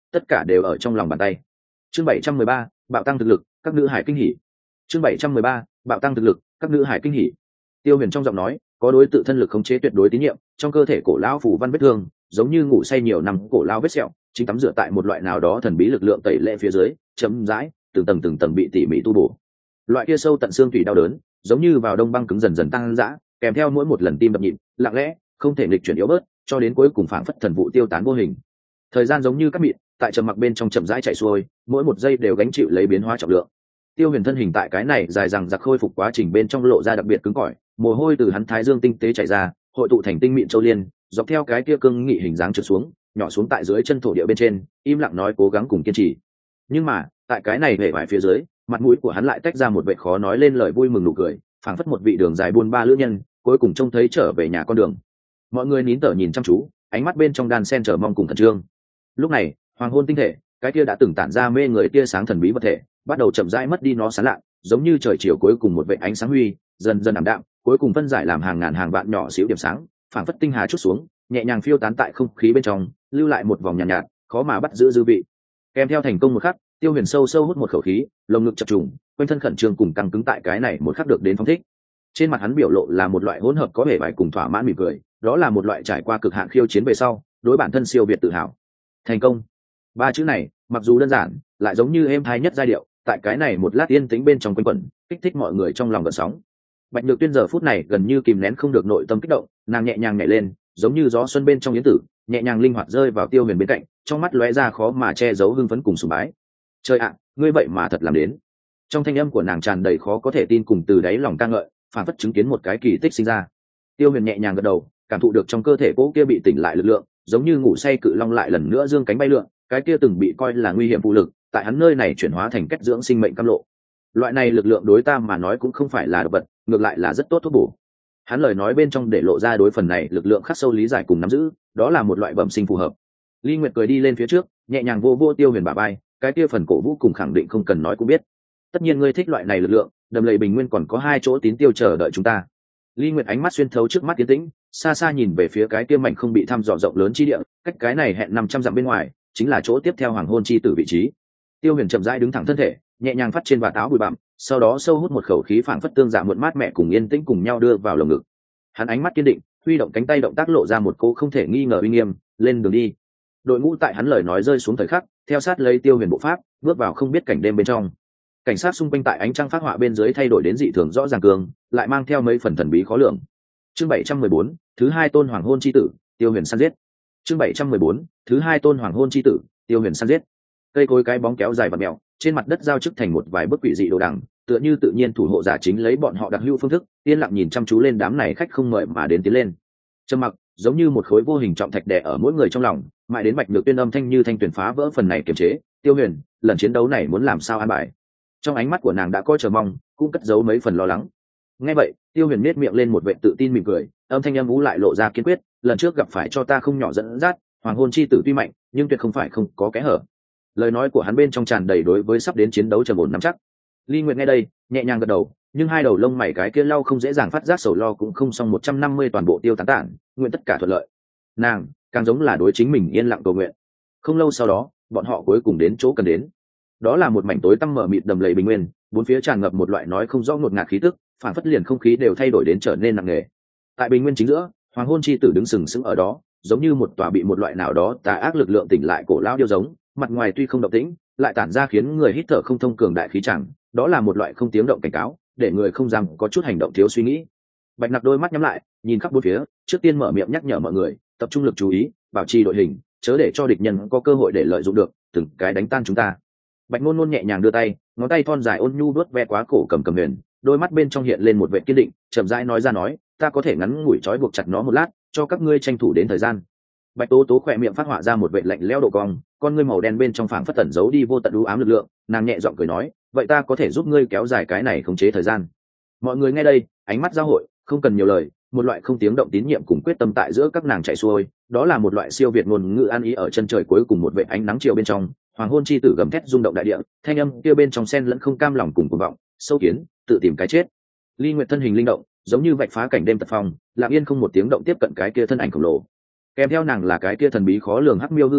tất cả đều ở trong lòng bàn tay. Chương bảy trăm mười ba, bạo tăng thực lực, các nữ hải kinh hỉ. Chương bảy trăm mười ba, bạo tăng thực lực, các nữ hải kinh hỉ. Tiêu Huyền trong giọng nói có đối tự thân lực khống chế tuyệt đối tín nhiệm, trong cơ thể cổ lão phủ văn vết thương, giống như ngủ say nhiều năm cổ lão vết sẹo, chính tắm rửa tại một loại nào đó thần bí lực lượng tẩy lệ phía dưới, chấm dãi, từng tầng từng tầng bị tỉ mỉ tu bổ. Loại kia sâu tận xương tủy đau đớn, giống như vào đông băng cứng dần dần tăng dã, kèm theo mỗi một lần tim đập nhịp, lặng lẽ, không thể nghịch chuyển yếu bớt, cho đến cuối cùng phảng phất thần vụ tiêu tán vô hình. Thời gian giống như cát mịn, tại trầm mặc bên trong chậm rãi chạy xuôi, mỗi một giây đều gánh chịu lấy biến hóa trọng lượng. Tiêu Huyền thân hình tại cái này dài dằng dặc khôi phục quá trình bên trong lộ ra đặc biệt cứng cỏi, mồ hôi từ hắn thái dương tinh tế chảy ra, hội tụ thành tinh mịn châu liên, dọc theo cái kia cương nghị hình dáng trượt xuống, nhỏ xuống tại dưới chân thổ địa bên trên, im lặng nói cố gắng cùng kiên trì. Nhưng mà, tại cái này hề vải phía dưới, mặt mũi của hắn lại tách ra một vẻ khó nói lên lời vui mừng nụ cười, phảng phất một vị đường dài buôn ba lữ nhân, cuối cùng trông thấy trở về nhà con đường. Mọi người nín thở nhìn chăm chú, ánh mắt bên trong đan sen chờ mong cùng khẩn trương. Lúc này, hoàng hôn tinh thể, cái kia đã từng tản ra mê người tia sáng thần bí vật thể, bắt đầu chậm rãi mất đi nó sáng lạ, giống như trời chiều cuối cùng một vệt ánh sáng huy, dần dần ảm đạm, cuối cùng phân giải làm hàng ngàn hàng vạn nhỏ xíu điểm sáng, phảng phất tinh hà chút xuống, nhẹ nhàng phiêu tán tại không khí bên trong, lưu lại một vòng nhàn nhạt, nhạt, khó mà bắt giữ dư vị. Kèm theo thành công một khắc, Tiêu Huyền sâu sâu hút một khẩu khí, lồng ngực chập trùng, quanh thân khẩn trương cùng căng cứng tại cái này một khắc được đến phóng thích. Trên mặt hắn biểu lộ là một loại hỗn hợp có vẻ vải cùng thỏa mãn mỉm cười, đó là một loại trải qua cực hạn khiêu chiến về sau, đối bản thân siêu việt tự hào. Thành công. Ba chữ này, mặc dù đơn giản, lại giống như êm tai nhất giai điệu, tại cái này một lát yên tĩnh bên trong quanh quẩn, kích thích mọi người trong lòng gợn sóng. Bạch Nhược Tuyên giờ phút này gần như kìm nén không được nội tâm kích động, nàng nhẹ nhàng nhảy lên, giống như gió xuân bên trong yến tử, nhẹ nhàng linh hoạt rơi vào Tiêu Huyền bên cạnh, trong mắt lóe ra khó mà che giấu hưng phấn cùng sùng bái. Trời ạ, ngươi vậy mà thật làm đến. Trong thanh âm của nàng tràn đầy khó có thể tin cùng từ đáy lòng ca ngợi, phản phất chứng kiến một cái kỳ tích sinh ra. Tiêu Huyền nhẹ nhàng gật đầu, cảm thụ được trong cơ thể cỗ kia bị tỉnh lại lực lượng, giống như ngủ say cự long lại lần nữa dương cánh bay lượn, cái kia từng bị coi là nguy hiểm phụ lực, tại hắn nơi này chuyển hóa thành cách dưỡng sinh mệnh cam lộ. Loại này lực lượng đối ta mà nói cũng không phải là độc vật, ngược lại là rất tốt thuốc bổ. Hắn lời nói bên trong để lộ ra đối phần này lực lượng khắc sâu lý giải cùng nắm giữ, đó là một loại bẩm sinh phù hợp. Ly Nguyệt cười đi lên phía trước, nhẹ nhàng vô vô Tiêu Huyền bả vai, cái kia phần cổ vũ cùng khẳng định không cần nói cũng biết. Tất nhiên ngươi thích loại này lực lượng, Đầm Lầy Bình Nguyên còn có hai chỗ tín tiêu chờ đợi chúng ta. Ly Nguyệt ánh mắt xuyên thấu trước mắt tiến tĩnh, xa xa nhìn về phía cái kia mảnh không bị thăm dò rộng lớn chi địa, cách cái này hẹn năm trăm dặm bên ngoài, chính là chỗ tiếp theo hoàng hôn chi tử vị trí. Tiêu Huyền chậm rãi đứng thẳng thân thể, nhẹ nhàng phát trên và táo bụi bặm, sau đó sâu hút một khẩu khí phảng phất tương dạ muộn mát mẹ cùng yên tĩnh cùng nhau đưa vào lồng ngực. Hắn ánh mắt kiên định, huy động cánh tay động tác lộ ra một cô không thể nghi ngờ uy nghiêm, lên đường đi. Đội ngũ tại hắn lời nói rơi xuống thời khắc, theo sát lấy Tiêu Huyền bộ pháp, bước vào không biết cảnh đêm bên trong. Cảnh sát xung quanh tại ánh trăng phát họa bên dưới thay đổi đến dị thường rõ ràng cường, lại mang theo mấy phần thần bí khó lường. Chương bảy trăm mười bốn, thứ hai tôn hoàng hôn chi tử, Tiêu Huyền săn giết. Chương bảy trăm mười bốn, thứ hai tôn hoàng hôn chi tử, Tiêu Huyền săn giết. Cây cối cái bóng kéo dài và mèo, trên mặt đất giao chức thành một vài bức quỷ dị đồ đằng, tựa như tự nhiên thủ hộ giả chính lấy bọn họ đặc hữu phương thức, yên lặng nhìn chăm chú lên đám này khách không mời mà đến tiến lên. Trầm mặc, giống như một khối vô hình trọng thạch đè ở mỗi người trong lòng, mãi đến Bạch Nhược Tuyên âm thanh như thanh tuyển phá vỡ phần này kiềm chế. Tiêu Huyền, lần chiến đấu này muốn làm sao an bài? Trong ánh mắt của nàng đã có chờ mong, cũng cất giấu mấy phần lo lắng. Nghe vậy, Tiêu Huyền nét miệng lên một vẻ tự tin mỉm cười, âm thanh âm ú lại lộ ra kiên quyết. Lần trước gặp phải cho ta không nhỏ dẫn dắt, hoàng hôn chi tử tuy mạnh, nhưng tuyệt không phải không có kẽ hở. Lời nói của hắn bên trong tràn đầy đối với sắp đến chiến đấu trầm ổn nắm chắc. Ly Nguyệt nghe đây, nhẹ nhàng gật đầu, nhưng hai đầu lông mày cái kia lau không dễ dàng phát giác sầu lo cũng không xong một trăm năm mươi toàn bộ tiêu tán tản, nguyện tất cả thuận lợi. Nàng càng giống là đối chính mình yên lặng cầu nguyện. Không lâu sau đó, bọn họ cuối cùng đến chỗ cần đến. Đó là một mảnh tối tăm mở mịt đầm lầy bình nguyên, bốn phía tràn ngập một loại nói không rõ ngột ngạt khí tức, phản phất liền không khí đều thay đổi đến trở nên nặng nề. Tại bình nguyên chính giữa, hoàng hôn chi tử đứng sừng sững ở đó, giống như một tòa bị một loại nào đó tà ác lực lượng tỉnh lại cổ lão điêu giống, mặt ngoài tuy không động tĩnh, lại tản ra khiến người hít thở không thông cường đại khí chẳng, đó là một loại không tiếng động cảnh cáo, để người không dám có chút hành động thiếu suy nghĩ. Bạch Nặc đôi mắt nhắm lại, nhìn khắp bốn phía, trước tiên mở miệng nhắc nhở mọi người, tập trung lực chú ý, bảo trì đội hình, chớ để cho địch nhân có cơ hội để lợi dụng được, từng cái đánh tan chúng ta. Bạch Nôn Nôn nhẹ nhàng đưa tay, ngón tay thon dài ôn nhu vuốt ve quá cổ cầm cầm huyền, đôi mắt bên trong hiện lên một vẻ kiên định, chậm rãi nói ra nói, ta có thể ngắn ngủi trói buộc chặt nó một lát, cho các ngươi tranh thủ đến thời gian. Bạch Tố Tố khỏe miệng phát họa ra một vẻ lạnh lẽo độ cong, con ngươi màu đen bên trong phảng phất tẩn giấu đi vô tận u ám lực lượng, nàng nhẹ giọng cười nói, vậy ta có thể giúp ngươi kéo dài cái này khống chế thời gian. Mọi người nghe đây, ánh mắt giao hội, không cần nhiều lời, một loại không tiếng động tín nhiệm cùng quyết tâm tại giữa các nàng chạy xuôi, đó là một loại siêu việt ngôn ngữ an ý ở chân trời cuối cùng một vệ ánh nắng chiều bên trong, hoàng hôn chi tử gầm thét rung động đại địa, thanh âm kia bên trong xen lẫn không cam lòng cùng cuồng vọng, sâu kiến, tự tìm cái chết. Ly Nguyệt thân hình linh động, giống như vạch phá cảnh đêm tật phong, lặng yên không một tiếng động tiếp cận cái kia thân ảnh khổng lồ. Kèm theo nàng là cái kia thần bí khó lường hắc miêu hư ảnh,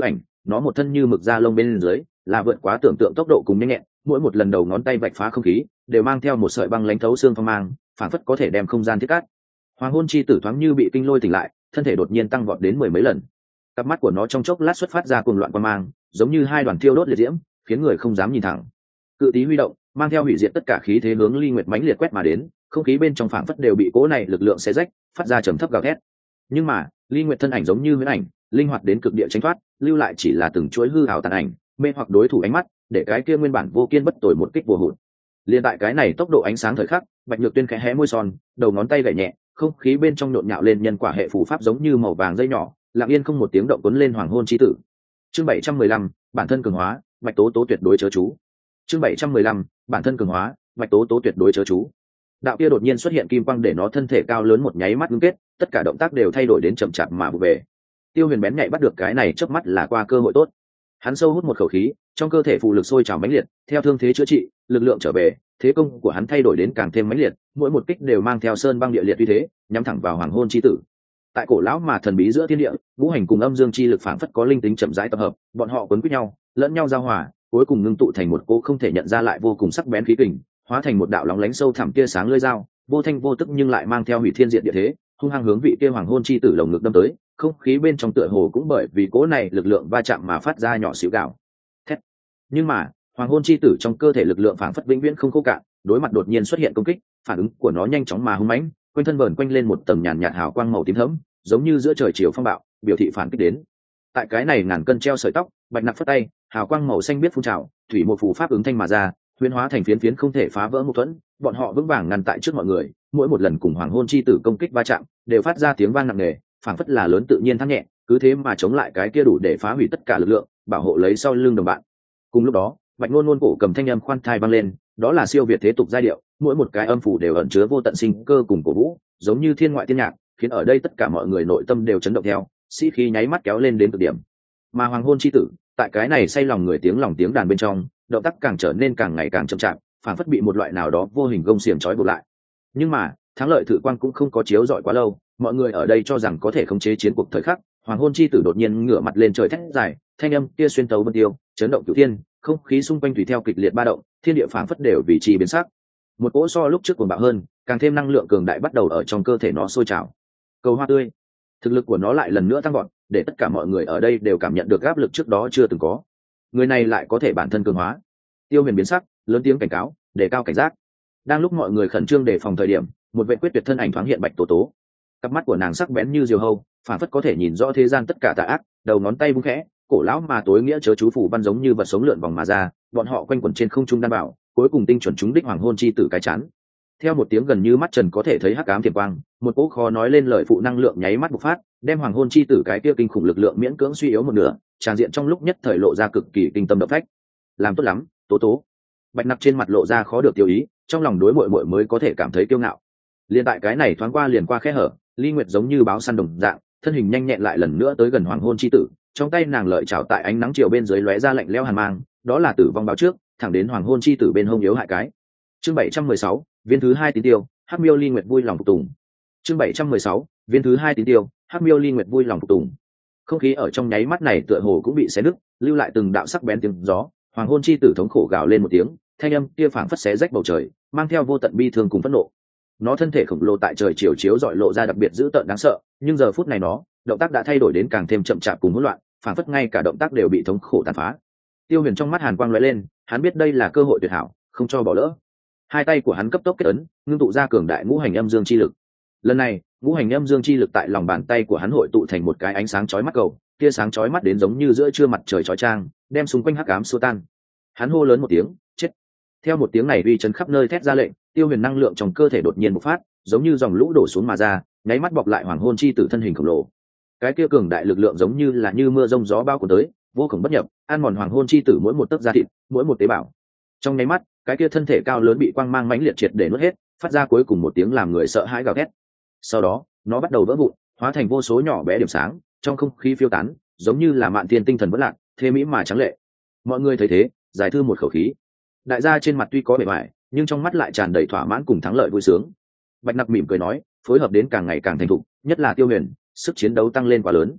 nó một thân như mực da lông bên dưới là vượt quá tưởng tượng tốc độ cùng nhanh nhẹn, mỗi một lần đầu ngón tay vạch phá không khí đều mang theo một sợi băng lánh thấu xương phong mang, phản phất có thể đem không gian thiết cát. Hoàng hôn chi tử thoáng như bị kinh lôi tỉnh lại, thân thể đột nhiên tăng vọt đến mười mấy lần. Cặp mắt của nó trong chốc lát xuất phát ra cuồng loạn quang mang, giống như hai đoàn thiêu đốt liệt diễm, khiến người không dám nhìn thẳng. Cự tí huy động, mang theo hủy diệt tất cả khí thế hướng Ly Nguyệt mãnh liệt quét mà đến, không khí bên trong phảng phất đều bị cỗ này lực lượng xé rách, phát ra trầm thấp gào thét. Nhưng mà, Ly Nguyệt thân ảnh giống như huyễn ảnh, linh hoạt đến cực địa tránh thoát, lưu lại chỉ là từng chuỗi hư ảo tàn ảnh, mê hoặc đối thủ ánh mắt, để cái kia nguyên bản vô kiên bất tồi một kích vô hụt. Liên tại cái này tốc độ ánh sáng thời khắc, Bạch Nhược Tuyên khẽ hé môi son, đầu ngón tay gảy nhẹ, không khí bên trong nhộn nhạo lên nhân quả hệ phù pháp giống như màu vàng dây nhỏ, lặng yên không một tiếng động cuốn lên hoàng hôn chi tử. Chương bảy trăm mười lăm, bản thân cường hóa, Bạch Tố Tố tuyệt đối chớ chú. Chương bảy trăm mười lăm, bản thân cường hóa, Bạch Tố Tố tuyệt đối chớ chú. Đạo kia đột nhiên xuất hiện kim quang để nó thân thể cao lớn một nháy mắt ngưng kết, tất cả động tác đều thay đổi đến chậm chạp mà vụ về. Tiêu Huyền bén nhạy bắt được cái này chớp mắt là qua cơ hội tốt. Hắn sâu hút một khẩu khí, trong cơ thể phù lực sôi trào mãnh liệt, theo thương thế chữa trị, lực lượng trở về, thế công của hắn thay đổi đến càng thêm mãnh liệt, mỗi một kích đều mang theo sơn băng địa liệt uy thế, nhắm thẳng vào hoàng hôn chi tử. Tại cổ lão mà thần bí giữa thiên địa, ngũ hành cùng âm dương chi lực phảng phất có linh tính chậm rãi tập hợp, bọn họ quấn quýt nhau, lẫn nhau giao hòa, cuối cùng ngưng tụ thành một cỗ không thể nhận ra lại vô cùng sắc bén khí kình, hóa thành một đạo lóng lánh sâu thẳm tia sáng lưỡi dao, vô thanh vô tức nhưng lại mang theo hủy thiên diệt địa thế, hung hăng hướng vị kia hoàng hôn chi tử lồng ngực đâm tới, không khí bên trong tựa hồ cũng bởi vì cỗ này lực lượng va chạm mà phát ra nhỏ xíu gạo thét. Nhưng mà hoàng hôn chi tử trong cơ thể lực lượng phảng phất vĩnh viễn không khô cạn, đối mặt đột nhiên xuất hiện công kích, phản ứng của nó nhanh chóng mà hung mãnh, quanh thân vờn quanh lên một tầng nhàn nhạt hào quang màu tím thẫm, giống như giữa trời chiều phong bạo, biểu thị phản kích đến. Tại cái này ngàn cân treo sợi tóc, Bạch Nặc phất tay, hào quang màu xanh biết phun trào, thủy một phù pháp ứng thanh mà ra, huyễn hóa thành phiến phiến không thể phá vỡ mâu thuẫn, bọn họ vững vàng ngăn tại trước mọi người, mỗi một lần cùng hoàng hôn chi tử công kích va chạm, đều phát ra tiếng vang nặng nề, phảng phất là lớn tự nhiên thắng nhẹ, cứ thế mà chống lại cái kia đủ để phá hủy tất cả lực lượng, bảo hộ lấy sau lưng đồng bạn. Cùng lúc đó, Bạch Nôn Nôn cổ cầm thanh âm khoan thai vang lên, đó là siêu việt thế tục giai điệu, mỗi một cái âm phủ đều ẩn chứa vô tận sinh cơ cùng cổ vũ, giống như thiên ngoại thiên nhạc, khiến ở đây tất cả mọi người nội tâm đều chấn động theo, sĩ khí nháy mắt kéo lên đến cực điểm. Mà hoàng hôn chi tử, tại cái này say lòng người tiếng lòng tiếng đàn bên trong, động tác càng trở nên càng ngày càng chậm chạp, phảng phất bị một loại nào đó vô hình gông xiềng trói buộc lại. Nhưng mà thắng lợi thử quan cũng không có chiếu rọi quá lâu, mọi người ở đây cho rằng có thể khống chế chiến cuộc thời khắc, hoàng hôn chi tử đột nhiên ngửa mặt lên trời thét dài, thanh âm kia xuyên tấu vân tiêu, chấn động cửu thiên, không khí xung quanh tùy theo kịch liệt ba động, thiên địa phảng phất đều vì trì biến sắc. Một cỗ so lúc trước cuồng bạo hơn, càng thêm năng lượng cường đại bắt đầu ở trong cơ thể nó sôi trào. Cầu hoa tươi, thực lực của nó lại lần nữa tăng vọt, để tất cả mọi người ở đây đều cảm nhận được áp lực trước đó chưa từng có. Người này lại có thể bản thân cường hóa. Tiêu Huyền biến sắc, lớn tiếng cảnh cáo, đề cao cảnh giác. Đang lúc mọi người khẩn trương đề phòng thời điểm, một vệ quyết tuyệt thân ảnh thoáng hiện Bạch Tố Tố. Cặp mắt của nàng sắc bén như diều hâu, phản phất có thể nhìn rõ thế gian tất cả tà ác, đầu ngón tay vung khẽ, cổ lão mà tối nghĩa chớ chú phủ văn giống như vật sống lượn vòng mà ra, bọn họ quanh quẩn trên không trung đan bảo, cuối cùng tinh chuẩn trúng đích hoàng hôn chi tử cái chán. Theo một tiếng gần như mắt trần có thể thấy hắc ám thiểm quang, một cỗ khó nói lên lời phụ năng lượng nháy mắt bộc phát, đem hoàng hôn chi tử cái kia kinh khủng lực lượng miễn cưỡng suy yếu một nửa, tràn diện trong lúc nhất thời lộ ra cực kỳ kinh tâm động phách. Làm tốt lắm, Tố Tố. Bạch Nặc trên mặt lộ ra khó được tiêu ý, trong lòng đối muội muội mới có thể cảm thấy kiêu ngạo. Liên tại cái này thoáng qua liền qua khe hở, Ly Nguyệt giống như báo săn đồng dạng, thân hình nhanh nhẹn lại lần nữa tới gần hoàng hôn chi tử, trong tay nàng lợi chảo tại ánh nắng chiều bên dưới lóe ra lạnh lẽo hàn mang, đó là tử vong báo trước, thẳng đến hoàng hôn chi tử bên hông yếu hại cái. Chương bảy trăm mười sáu, viên thứ hai tín tiêu, Hắc Miêu Ly Nguyệt vui lòng phục tùng. Chương bảy trăm mười sáu, viên thứ hai tín tiêu, Hắc Miêu Ly Nguyệt vui lòng phục tùng. Không khí ở trong nháy mắt này tựa hồ cũng bị xé nứt, lưu lại từng đạo sắc bén tiếng gió, hoàng hôn chi tử thống khổ gào lên một tiếng, thanh âm kia phảng phất xé rách bầu trời, mang theo vô tận bi thương cùng phẫn nộ. Nó thân thể khổng lồ tại trời chiều chiếu rọi lộ ra đặc biệt dữ tợn đáng sợ, nhưng giờ phút này nó, động tác đã thay đổi đến càng thêm chậm chạp cùng hỗn loạn, phảng phất ngay cả động tác đều bị thống khổ tàn phá. Tiêu Huyền trong mắt hàn quang lóe lên, hắn biết đây là cơ hội tuyệt hảo, không cho bỏ lỡ. Hai tay của hắn cấp tốc kết ấn, ngưng tụ ra cường đại ngũ hành âm dương chi lực. Lần này, ngũ hành âm dương chi lực tại lòng bàn tay của hắn hội tụ thành một cái ánh sáng chói mắt cầu, tia sáng chói mắt đến giống như giữa trưa mặt trời chói chang, đem xung quanh hắc ám xua tan. Hắn hô lớn một tiếng, chết. Theo một tiếng này uy chấn khắp nơi thét ra lệnh, Tiêu Huyền năng lượng trong cơ thể đột nhiên bộc phát, giống như dòng lũ đổ xuống mà ra, nháy mắt bọc lại hoàng hôn chi tử thân hình khổng lồ. Cái kia cường đại lực lượng giống như là như mưa rông gió bao cuốn tới, vô cùng bất nhập, ăn mòn hoàng hôn chi tử mỗi một tấc da thịt, mỗi một tế bào. Trong nháy mắt, cái kia thân thể cao lớn bị quang mang mãnh liệt triệt để nuốt hết, phát ra cuối cùng một tiếng làm người sợ hãi gào thét. Sau đó, nó bắt đầu vỡ vụn, hóa thành vô số nhỏ bé điểm sáng, trong không khí phiêu tán, giống như là mạn tiên tinh thần vẫn lạc, thế mỹ mà trắng lệ. Mọi người thấy thế, giải thư một khẩu khí. Đại gia trên mặt tuy có bề bại, nhưng trong mắt lại tràn đầy thỏa mãn cùng thắng lợi vui sướng. Bạch Nặc mỉm cười nói, phối hợp đến càng ngày càng thành thục, nhất là Tiêu Huyền, sức chiến đấu tăng lên quá lớn.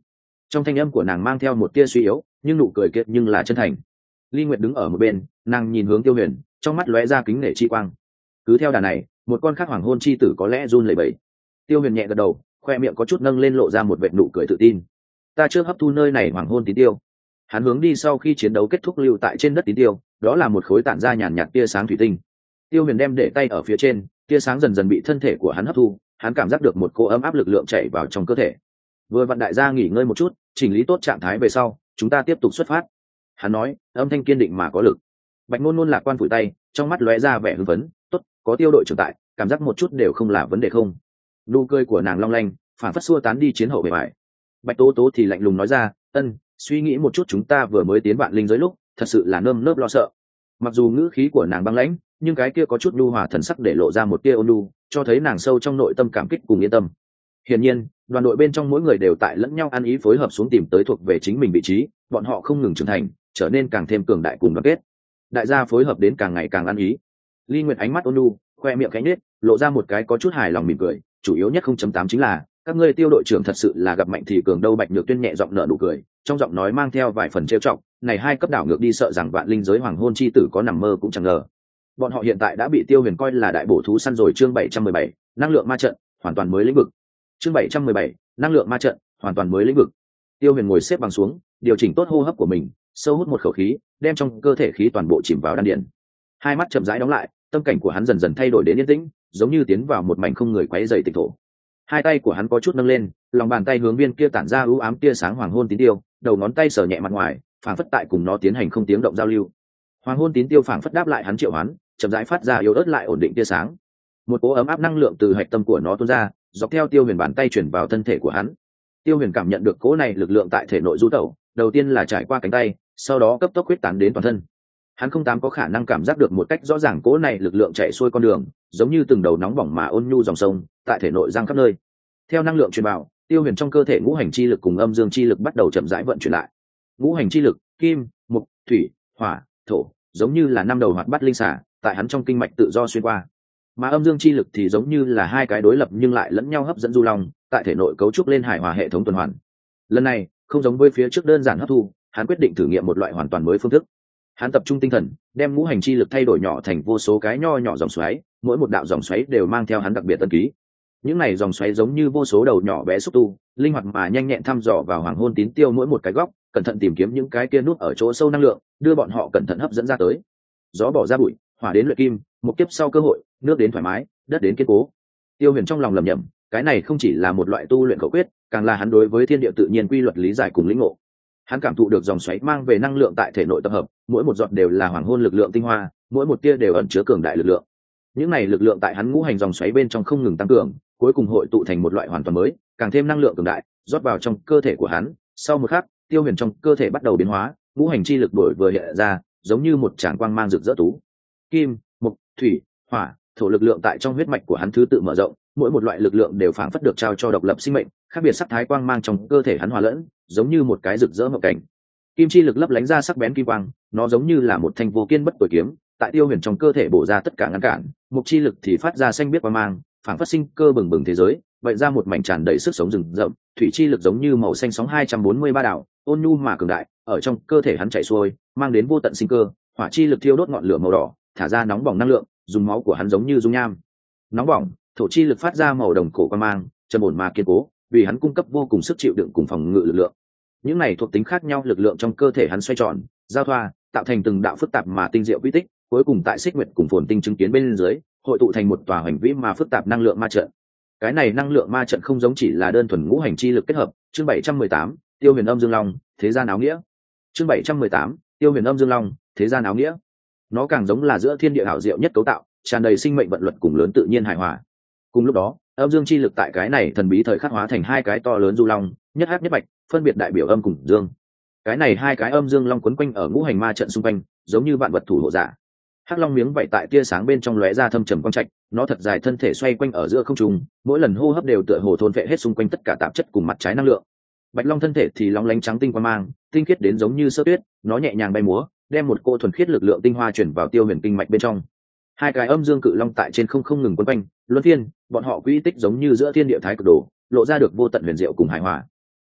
trong thanh âm của nàng mang theo một tia suy yếu, nhưng nụ cười kiệt nhưng là chân thành. Ly Nguyệt đứng ở một bên, nàng nhìn hướng Tiêu Huyền, trong mắt lóe ra kính nể chi quang. Cứ theo đà này, một con khác hoàng hôn chi tử có lẽ run lẩy bẩy. Tiêu Huyền nhẹ gật đầu, khoe miệng có chút nâng lên lộ ra một vệt nụ cười tự tin. Ta chưa hấp thu nơi này hoàng hôn tín tiêu. Hắn hướng đi sau khi chiến đấu kết thúc lưu tại trên đất tín tiêu, đó là một khối tản ra nhàn nhạt tia sáng thủy tinh. Tiêu Huyền đem để tay ở phía trên, tia sáng dần dần bị thân thể của hắn hấp thu, hắn cảm giác được một cỗ ấm áp lực lượng chảy vào trong cơ thể. Vừa vặn đại gia nghỉ ngơi một chút, chỉnh lý tốt trạng thái về sau, chúng ta tiếp tục xuất phát. Hắn nói, âm thanh kiên định mà có lực. Bạch Nôn Nôn lạc quan phủi tay, trong mắt lóe ra vẻ hưng phấn. Tốt, có Tiêu đội trưởng tại, cảm giác một chút đều không là vấn đề không. Nụ cười của nàng long lanh, phản phất xua tán đi chiến hậu bề bại. Bạch Tố Tố thì lạnh lùng nói ra, ân, suy nghĩ một chút chúng ta vừa mới tiến vạn linh giới lúc, thật sự là nơm nớp lo sợ. Mặc dù ngữ khí của nàng băng lãnh, nhưng cái kia có chút nhu hòa thần sắc để lộ ra một tia ôn nhu, cho thấy nàng sâu trong nội tâm cảm kích cùng yên tâm. Hiển nhiên, đoàn đội bên trong mỗi người đều tại lẫn nhau ăn ý phối hợp xuống tìm tới thuộc về chính mình vị trí, bọn họ không ngừng trưởng thành, trở nên càng thêm cường đại cùng đoàn kết. Đại gia phối hợp đến càng ngày càng ăn ý. Ly Nguyệt ánh mắt ôn nhu, khoe miệng khẽ nhếch, lộ ra một cái có chút hài lòng mỉm cười, chủ yếu nhất không chấm tám chính là các ngươi Tiêu đội trưởng thật sự là gặp mạnh thì cường đâu. Bạch Nhược Tuyên nhẹ giọng nở nụ cười, trong giọng nói mang theo vài phần trêu chọc, này hai cấp đảo ngược đi sợ rằng vạn linh giới hoàng hôn chi tử có nằm mơ cũng chẳng ngờ. Bọn họ hiện tại đã bị Tiêu Huyền coi là đại bổ thú săn rồi. Chương bảy trăm mười bảy, năng lượng ma trận, hoàn toàn mới lĩnh vực. Chương bảy trăm mười bảy, năng lượng ma trận, hoàn toàn mới lĩnh vực. Tiêu Huyền ngồi xếp bằng xuống, điều chỉnh tốt hô hấp của mình, sâu hút một khẩu khí, đem trong cơ thể khí toàn bộ chìm vào đan điền. Hai mắt chậm rãi đóng lại, tâm cảnh của hắn dần dần thay đổi đến yên tĩnh, giống như tiến vào một mảnh không người quấy rầy tịch thổ. Hai tay của hắn có chút nâng lên, lòng bàn tay hướng viên kia tản ra u ám tia sáng hoàng hôn tín tiêu, đầu ngón tay sờ nhẹ mặt ngoài, phảng phất tại cùng nó tiến hành không tiếng động giao lưu. Hoàng hôn tín tiêu phảng phất đáp lại hắn triệu hoán, chậm rãi phát ra yếu ớt lại ổn định tia sáng. Một cỗ ấm áp năng lượng từ hạch tâm của nó tuôn ra, dọc theo Tiêu Huyền bàn tay chuyển vào thân thể của hắn. Tiêu Huyền cảm nhận được cỗ này lực lượng tại thể nội du tẩu, đầu tiên là trải qua cánh tay, sau đó cấp tốc huyết tán đến toàn thân. Hắn không tám có khả năng cảm giác được một cách rõ ràng cỗ này lực lượng chạy xuôi con đường, giống như từng đầu nóng bỏng mà ôn nhu dòng sông, tại thể nội giang khắp nơi. Theo năng lượng truyền vào, Tiêu Huyền trong cơ thể ngũ hành chi lực cùng âm dương chi lực bắt đầu chậm rãi vận chuyển lại. Ngũ hành chi lực, kim, mộc, thủy, hỏa, thổ, giống như là năm đầu hoạt bát linh xà, tại hắn trong kinh mạch tự do xuyên qua. Mà âm dương chi lực thì giống như là hai cái đối lập nhưng lại lẫn nhau hấp dẫn du long, tại thể nội cấu trúc lên hài hòa hệ thống tuần hoàn. Lần này, không giống với phía trước đơn giản hấp thu, hắn quyết định thử nghiệm một loại hoàn toàn mới phương thức. Hắn tập trung tinh thần, đem ngũ hành chi lực thay đổi nhỏ thành vô số cái nho nhỏ dòng xoáy, mỗi một đạo dòng xoáy đều mang theo hắn đặc biệt tân ký. Những này dòng xoáy giống như vô số đầu nhỏ bé xúc tu, linh hoạt mà nhanh nhẹn thăm dò vào hoàng hôn tín tiêu mỗi một cái góc, cẩn thận tìm kiếm những cái kia nút ở chỗ sâu năng lượng, đưa bọn họ cẩn thận hấp dẫn ra tới. Gió bỏ ra bụi, hỏa đến luyện kim, một kiếp sau cơ hội, nước đến thoải mái, đất đến kiên cố. Tiêu Huyền trong lòng lẩm nhẩm, cái này không chỉ là một loại tu luyện khẩu quyết, càng là hắn đối với thiên địa tự nhiên quy luật lý giải cùng lĩnh ngộ. Hắn cảm thụ được dòng xoáy mang về năng lượng tại thể nội tập hợp, mỗi một giọt đều là hoàng hôn lực lượng tinh hoa, mỗi một tia đều ẩn chứa cường đại lực lượng. Những này lực lượng tại hắn ngũ hành dòng xoáy bên trong không ngừng tăng cường, cuối cùng hội tụ thành một loại hoàn toàn mới, càng thêm năng lượng cường đại, rót vào trong cơ thể của hắn. Sau một khắc, Tiêu Huyền trong cơ thể bắt đầu biến hóa, ngũ hành chi lực đổi vừa hiện ra, giống như một tràng quang mang rực rỡ tú. Kim, mộc, thủy, hỏa, thổ lực lượng tại trong huyết mạch của hắn thứ tự mở rộng, mỗi một loại lực lượng đều phảng phất được trao cho độc lập sinh mệnh, khác biệt sắc thái quang mang trong cơ thể hắn hòa lẫn, giống như một cái rực rỡ mộng cảnh. Kim chi lực lấp lánh ra sắc bén kim quang, nó giống như là một thanh vô kiên bất tồi kiếm, tại Tiêu Huyền trong cơ thể bổ ra tất cả ngăn cản. Mộc chi lực thì phát ra xanh biếc quang mang, phảng phất sinh cơ bừng bừng thế giới, vậy ra một mảnh tràn đầy sức sống rừng rậm. Thủy chi lực giống như màu xanh sóng hai trăm bốn mươi ba đảo, ôn nhu mà cường đại, ở trong cơ thể hắn chảy xuôi, mang đến vô tận sinh cơ. Hỏa chi lực thiêu đốt ngọn lửa màu đỏ, thả ra nóng bỏng năng lượng, dùng máu của hắn giống như dung nham. Nóng bỏng, thổ chi lực phát ra màu đồng cổ quang mang, trầm ổn mà kiên cố, vì hắn cung cấp vô cùng sức chịu đựng cùng phòng ngự lực lượng. Những này thuộc tính khác nhau lực lượng trong cơ thể hắn xoay tròn, giao thoa, tạo thành từng đạo phức tạp mà tinh diệu quy tích, cuối cùng tại Xích Nguyệt cùng Phồn Tinh chứng kiến bên dưới, hội tụ thành một tòa hành vĩ mà phức tạp năng lượng ma trận. Cái này năng lượng ma trận không giống chỉ là đơn thuần ngũ hành chi lực kết hợp. Chương bảy trăm mười tám, Tiêu Huyền Âm Dương Long, thế gian áo nghĩa. Chương bảy trăm mười tám, Tiêu Huyền Âm Dương Long, thế gian áo nghĩa. Nó càng giống là giữa thiên địa hảo diệu nhất cấu tạo, tràn đầy sinh mệnh vận luật cùng lớn tự nhiên hài hòa. Cùng lúc đó, âm dương chi lực tại cái này thần bí thời khắc hóa thành hai cái to lớn du long, nhất hắc nhất bạch, phân biệt đại biểu âm cùng dương. Cái này hai cái âm dương long quấn quanh ở ngũ hành ma trận xung quanh, giống như vạn vật thủ hộ giả. Hắc long miếng vậy tại tia sáng bên trong lóe ra thâm trầm quang trạch, nó thật dài thân thể xoay quanh ở giữa không trung, mỗi lần hô hấp đều tựa hồ thôn phệ hết xung quanh tất cả tạp chất cùng mặt trái năng lượng. Bạch long thân thể thì long lánh trắng tinh quang mang, tinh khiết đến giống như sơ tuyết, nó nhẹ nhàng bay múa, đem một cô thuần khiết lực lượng tinh hoa chuyển vào Tiêu Huyền kinh mạch bên trong. Hai cái âm dương cự long tại trên không không ngừng quấn quanh, luân phiên, bọn họ quỹ tích giống như giữa thiên địa thái cực đồ, lộ ra được vô tận huyền diệu cùng hài hòa.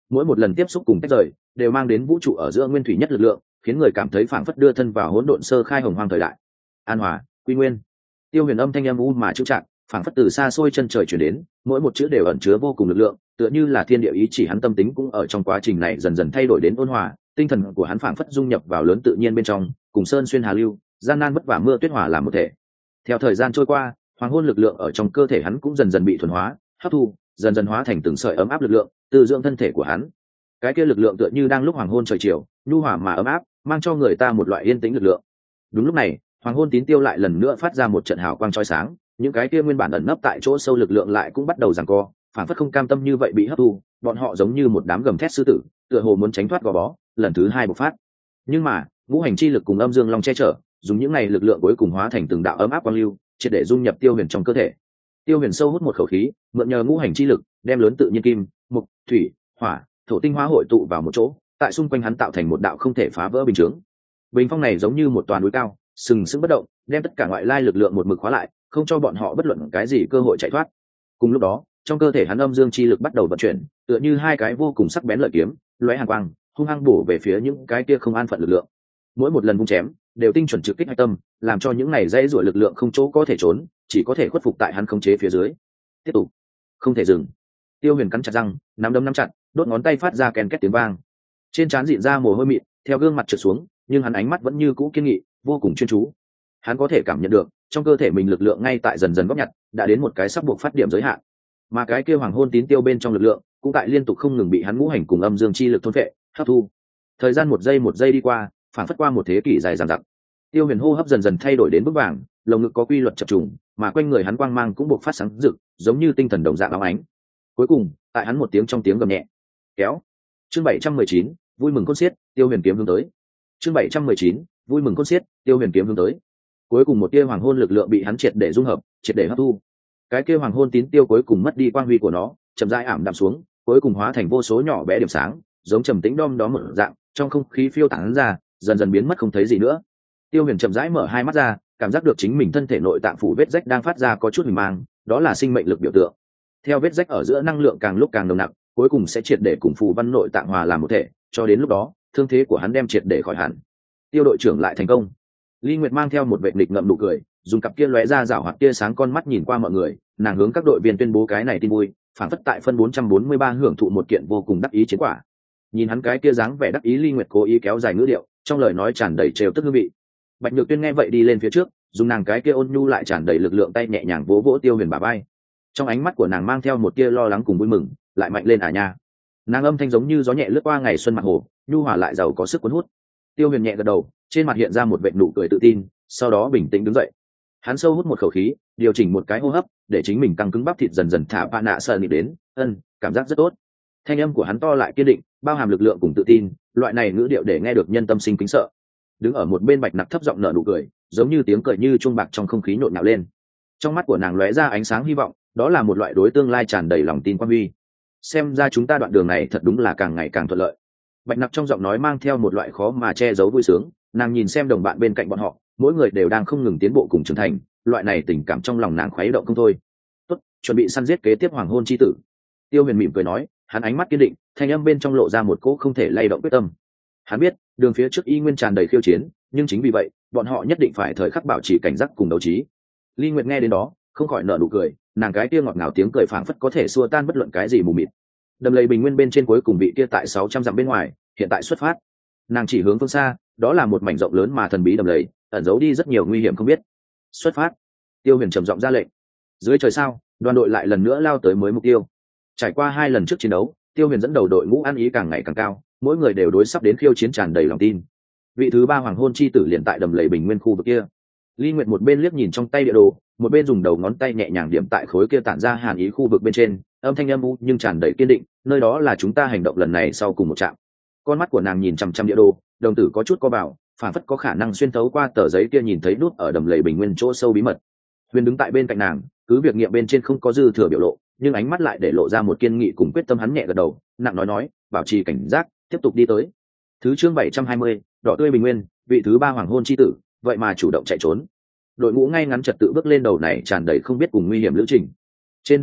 mỗi một lần tiếp xúc cùng tách rời đều mang đến vũ trụ ở giữa nguyên thủy nhất lực lượng, khiến người cảm thấy phảng phất đưa thân vào hỗn độn sơ khai hồng hoang thời đại. An hòa, quy nguyên. Tiêu Huyền âm thanh âm u mà chữ trạng, phảng phất từ xa xôi chân trời chuyển đến, mỗi một chữ đều ẩn chứa vô cùng lực lượng, tựa như là thiên địa ý chỉ hắn tâm tính cũng ở trong quá trình này dần dần thay đổi đến ôn hòa, tinh thần của hắn phảng phất dung nhập vào lớn tự nhiên bên trong, cùng sơn xuyên hà lưu, gian nan vất vả mưa tuyết hòa làm một thể. Theo thời gian trôi qua, hoàng hôn lực lượng ở trong cơ thể hắn cũng dần dần bị thuần hóa, hấp thu, dần dần hóa thành từng sợi ấm áp lực lượng, từ dưỡng thân thể của hắn. Cái kia lực lượng tựa như đang lúc hoàng hôn trời chiều, nhu hòa mà ấm áp, mang cho người ta một loại yên tĩnh lực lượng. Đúng lúc này, hoàng hôn tín tiêu lại lần nữa phát ra một trận hào quang chói sáng, những cái kia nguyên bản ẩn nấp tại chỗ sâu lực lượng lại cũng bắt đầu giằng co, phản phất không cam tâm như vậy bị hấp thu, bọn họ giống như một đám gầm thét sư tử, tựa hồ muốn tránh thoát gò bó, lần thứ hai bộc phát. Nhưng mà, ngũ hành chi lực cùng âm dương long che chở, dùng những này lực lượng cuối cùng hóa thành từng đạo ấm áp quang lưu, triệt để dung nhập Tiêu Huyền trong cơ thể. Tiêu Huyền sâu hút một khẩu khí, mượn nhờ ngũ hành chi lực, đem lớn tự nhiên kim, mộc, thủy, hỏa, thổ tinh hóa hội tụ vào một chỗ, tại xung quanh hắn tạo thành một đạo không thể phá vỡ bình chướng. Bình phong này giống như một tòa núi cao, sừng sững bất động, đem tất cả ngoại lai lực lượng một mực khóa lại, không cho bọn họ bất luận cái gì cơ hội chạy thoát. Cùng lúc đó, trong cơ thể hắn âm dương chi lực bắt đầu vận chuyển, tựa như hai cái vô cùng sắc bén lợi kiếm, lóe hàn quang, hung hăng bổ về phía những cái kia không an phận lực lượng. Mỗi một lần vung chém, đều tinh chuẩn trực kích hạch tâm, làm cho những này dãy rủa lực lượng không chỗ có thể trốn, chỉ có thể khuất phục tại hắn khống chế phía dưới. Tiếp tục, không thể dừng. Tiêu Huyền cắn chặt răng, nắm đấm nắm chặt, đốt ngón tay phát ra ken két tiếng vang. Trên trán dịn ra mồ hôi mịn, theo gương mặt trượt xuống, nhưng hắn ánh mắt vẫn như cũ kiên nghị, vô cùng chuyên chú. Hắn có thể cảm nhận được, trong cơ thể mình lực lượng ngay tại dần dần góp nhặt, đã đến một cái sắp buộc phát điểm giới hạn. Mà cái kia hoàng hôn tín tiêu bên trong lực lượng, cũng tại liên tục không ngừng bị hắn ngũ hành cùng âm dương chi lực thôn phệ, hấp thu. Thời gian một giây một giây đi qua, phản phất qua một thế kỷ dài dằng dặc. Tiêu Huyền hô hấp dần dần thay đổi đến bức vàng, lồng ngực có quy luật chập trùng, mà quanh người hắn quang mang cũng bộc phát sáng rực, giống như tinh thần đồng dạng óng ánh. Cuối cùng, tại hắn một tiếng trong tiếng gầm nhẹ, kéo. Chương bảy trăm mười chín, vui mừng côn xiết, Tiêu Huyền kiếm hướng tới. Chương bảy trăm mười chín, vui mừng côn xiết, Tiêu Huyền kiếm hướng tới. Cuối cùng một tia hoàng hôn lực lượng bị hắn triệt để dung hợp, triệt để hấp thu. Cái kia hoàng hôn tín tiêu cuối cùng mất đi quang huy của nó, chậm rãi ảm đạm xuống, cuối cùng hóa thành vô số nhỏ bé điểm sáng, giống trầm tĩnh đom đó một dạng, trong không khí phiêu tán ra, dần dần biến mất không thấy gì nữa. Tiêu Huyền chậm rãi mở hai mắt ra, cảm giác được chính mình thân thể nội tạng phủ vết rách đang phát ra có chút hình mang, đó là sinh mệnh lực biểu tượng. Theo vết rách ở giữa năng lượng càng lúc càng nồng nặc, cuối cùng sẽ triệt để cùng phù văn nội tạng hòa làm một thể, cho đến lúc đó, thương thế của hắn đem triệt để khỏi hẳn. Tiêu đội trưởng lại thành công. Ly Nguyệt mang theo một vệ nghịch ngậm nụ cười, dùng cặp kia lóe ra rảo hoạt tia sáng con mắt nhìn qua mọi người, nàng hướng các đội viên tuyên bố cái này tin vui, phản phất tại phân bốn trăm bốn mươi ba hưởng thụ một kiện vô cùng đắc ý chiến quả. Nhìn hắn cái kia dáng vẻ đắc ý, Ly Nguyệt cố ý kéo dài ngữ điệu, trong lời nói tràn đầy trêu tức hương vị. Bạch Nhược Tuyên nghe vậy đi lên phía trước, dùng nàng cái kia ôn nhu lại tràn đầy lực lượng tay nhẹ nhàng vỗ vỗ Tiêu Huyền bả vai. Trong ánh mắt của nàng mang theo một tia lo lắng cùng vui mừng, lại mạnh lên à nha. Nàng âm thanh giống như gió nhẹ lướt qua ngày xuân mặt hồ, nhu hòa lại giàu có sức cuốn hút. Tiêu Huyền nhẹ gật đầu, trên mặt hiện ra một vệt nụ cười tự tin, sau đó bình tĩnh đứng dậy. Hắn sâu hút một khẩu khí, điều chỉnh một cái hô hấp, để chính mình căng cứng bắp thịt dần dần thả pa nạ sợ nị đến, ân, cảm giác rất tốt. Thanh âm của hắn to lại kiên định, bao hàm lực lượng cùng tự tin, loại này ngữ điệu để nghe được nhân tâm sinh kính sợ. Đứng ở một bên Bạch Nặc thấp giọng nở nụ cười, giống như tiếng cười như chuông bạc trong không khí nhộn nhạo lên. Trong mắt của nàng lóe ra ánh sáng hy vọng, đó là một loại đối tương lai tràn đầy lòng tin quan huy. Xem ra chúng ta đoạn đường này thật đúng là càng ngày càng thuận lợi. Bạch Nặc trong giọng nói mang theo một loại khó mà che giấu vui sướng, nàng nhìn xem đồng bạn bên cạnh bọn họ, mỗi người đều đang không ngừng tiến bộ cùng trưởng thành, loại này tình cảm trong lòng nàng khuấy động không thôi. Tốt, chuẩn bị săn giết kế tiếp hoàng hôn chi tử. Tiêu Huyền mỉm cười nói, hắn ánh mắt kiên định, thanh âm bên trong lộ ra một cỗ không thể lay động quyết tâm. Hắn biết, đường phía trước y nguyên tràn đầy khiêu chiến, nhưng chính vì vậy, bọn họ nhất định phải thời khắc bảo trì cảnh giác cùng đấu trí. Ly Nguyệt nghe đến đó, không khỏi nở nụ cười, nàng cái kia ngọt ngào tiếng cười phảng phất có thể xua tan bất luận cái gì mù mịt. Đầm lầy bình nguyên bên trên cuối cùng bị kia tại sáu trăm dặm bên ngoài, hiện tại xuất phát. Nàng chỉ hướng phương xa, đó là một mảnh rộng lớn mà thần bí đầm lầy, ẩn giấu đi rất nhiều nguy hiểm không biết. Xuất phát. Tiêu Huyền trầm giọng ra lệnh. Dưới trời sao, đoàn đội lại lần nữa lao tới mới mục tiêu. Trải qua hai lần trước chiến đấu, Tiêu Huyền dẫn đầu đội ngũ ăn ý càng ngày càng cao, mỗi người đều đối sắp đến khiêu chiến tràn đầy lòng tin. Vị thứ ba hoàng hôn chi tử liền tại đầm lầy bình nguyên khu vực kia. Ly Nguyệt một bên liếc nhìn trong tay địa đồ, một bên dùng đầu ngón tay nhẹ nhàng điểm tại khối kia tản ra hàn ý khu vực bên trên, âm thanh âm u nhưng tràn đầy kiên định, nơi đó là chúng ta hành động lần này sau cùng một trạm. Con mắt của nàng nhìn chằm chằm địa đồ, đồng tử có chút co bảo, phản phất có khả năng xuyên thấu qua tờ giấy kia nhìn thấy nút ở đầm lầy bình nguyên chỗ sâu bí mật. Huyền đứng tại bên cạnh nàng, cứ việc nghiệm bên trên không có dư thừa biểu lộ, nhưng ánh mắt lại để lộ ra một kiên nghị cùng quyết tâm. Hắn nhẹ gật đầu, nặng nói nói, bảo trì cảnh giác, tiếp tục đi tới. Thứ chương bảy trăm hai mươi, đỏ tươi bình nguyên, vị thứ ba hoàng hôn chi tử, vậy mà chủ động chạy trốn. Đội ngũ ngay ngắn trật tự bước lên đầu này tràn đầy không biết cùng nguy hiểm lữ trình. Trên đường đi,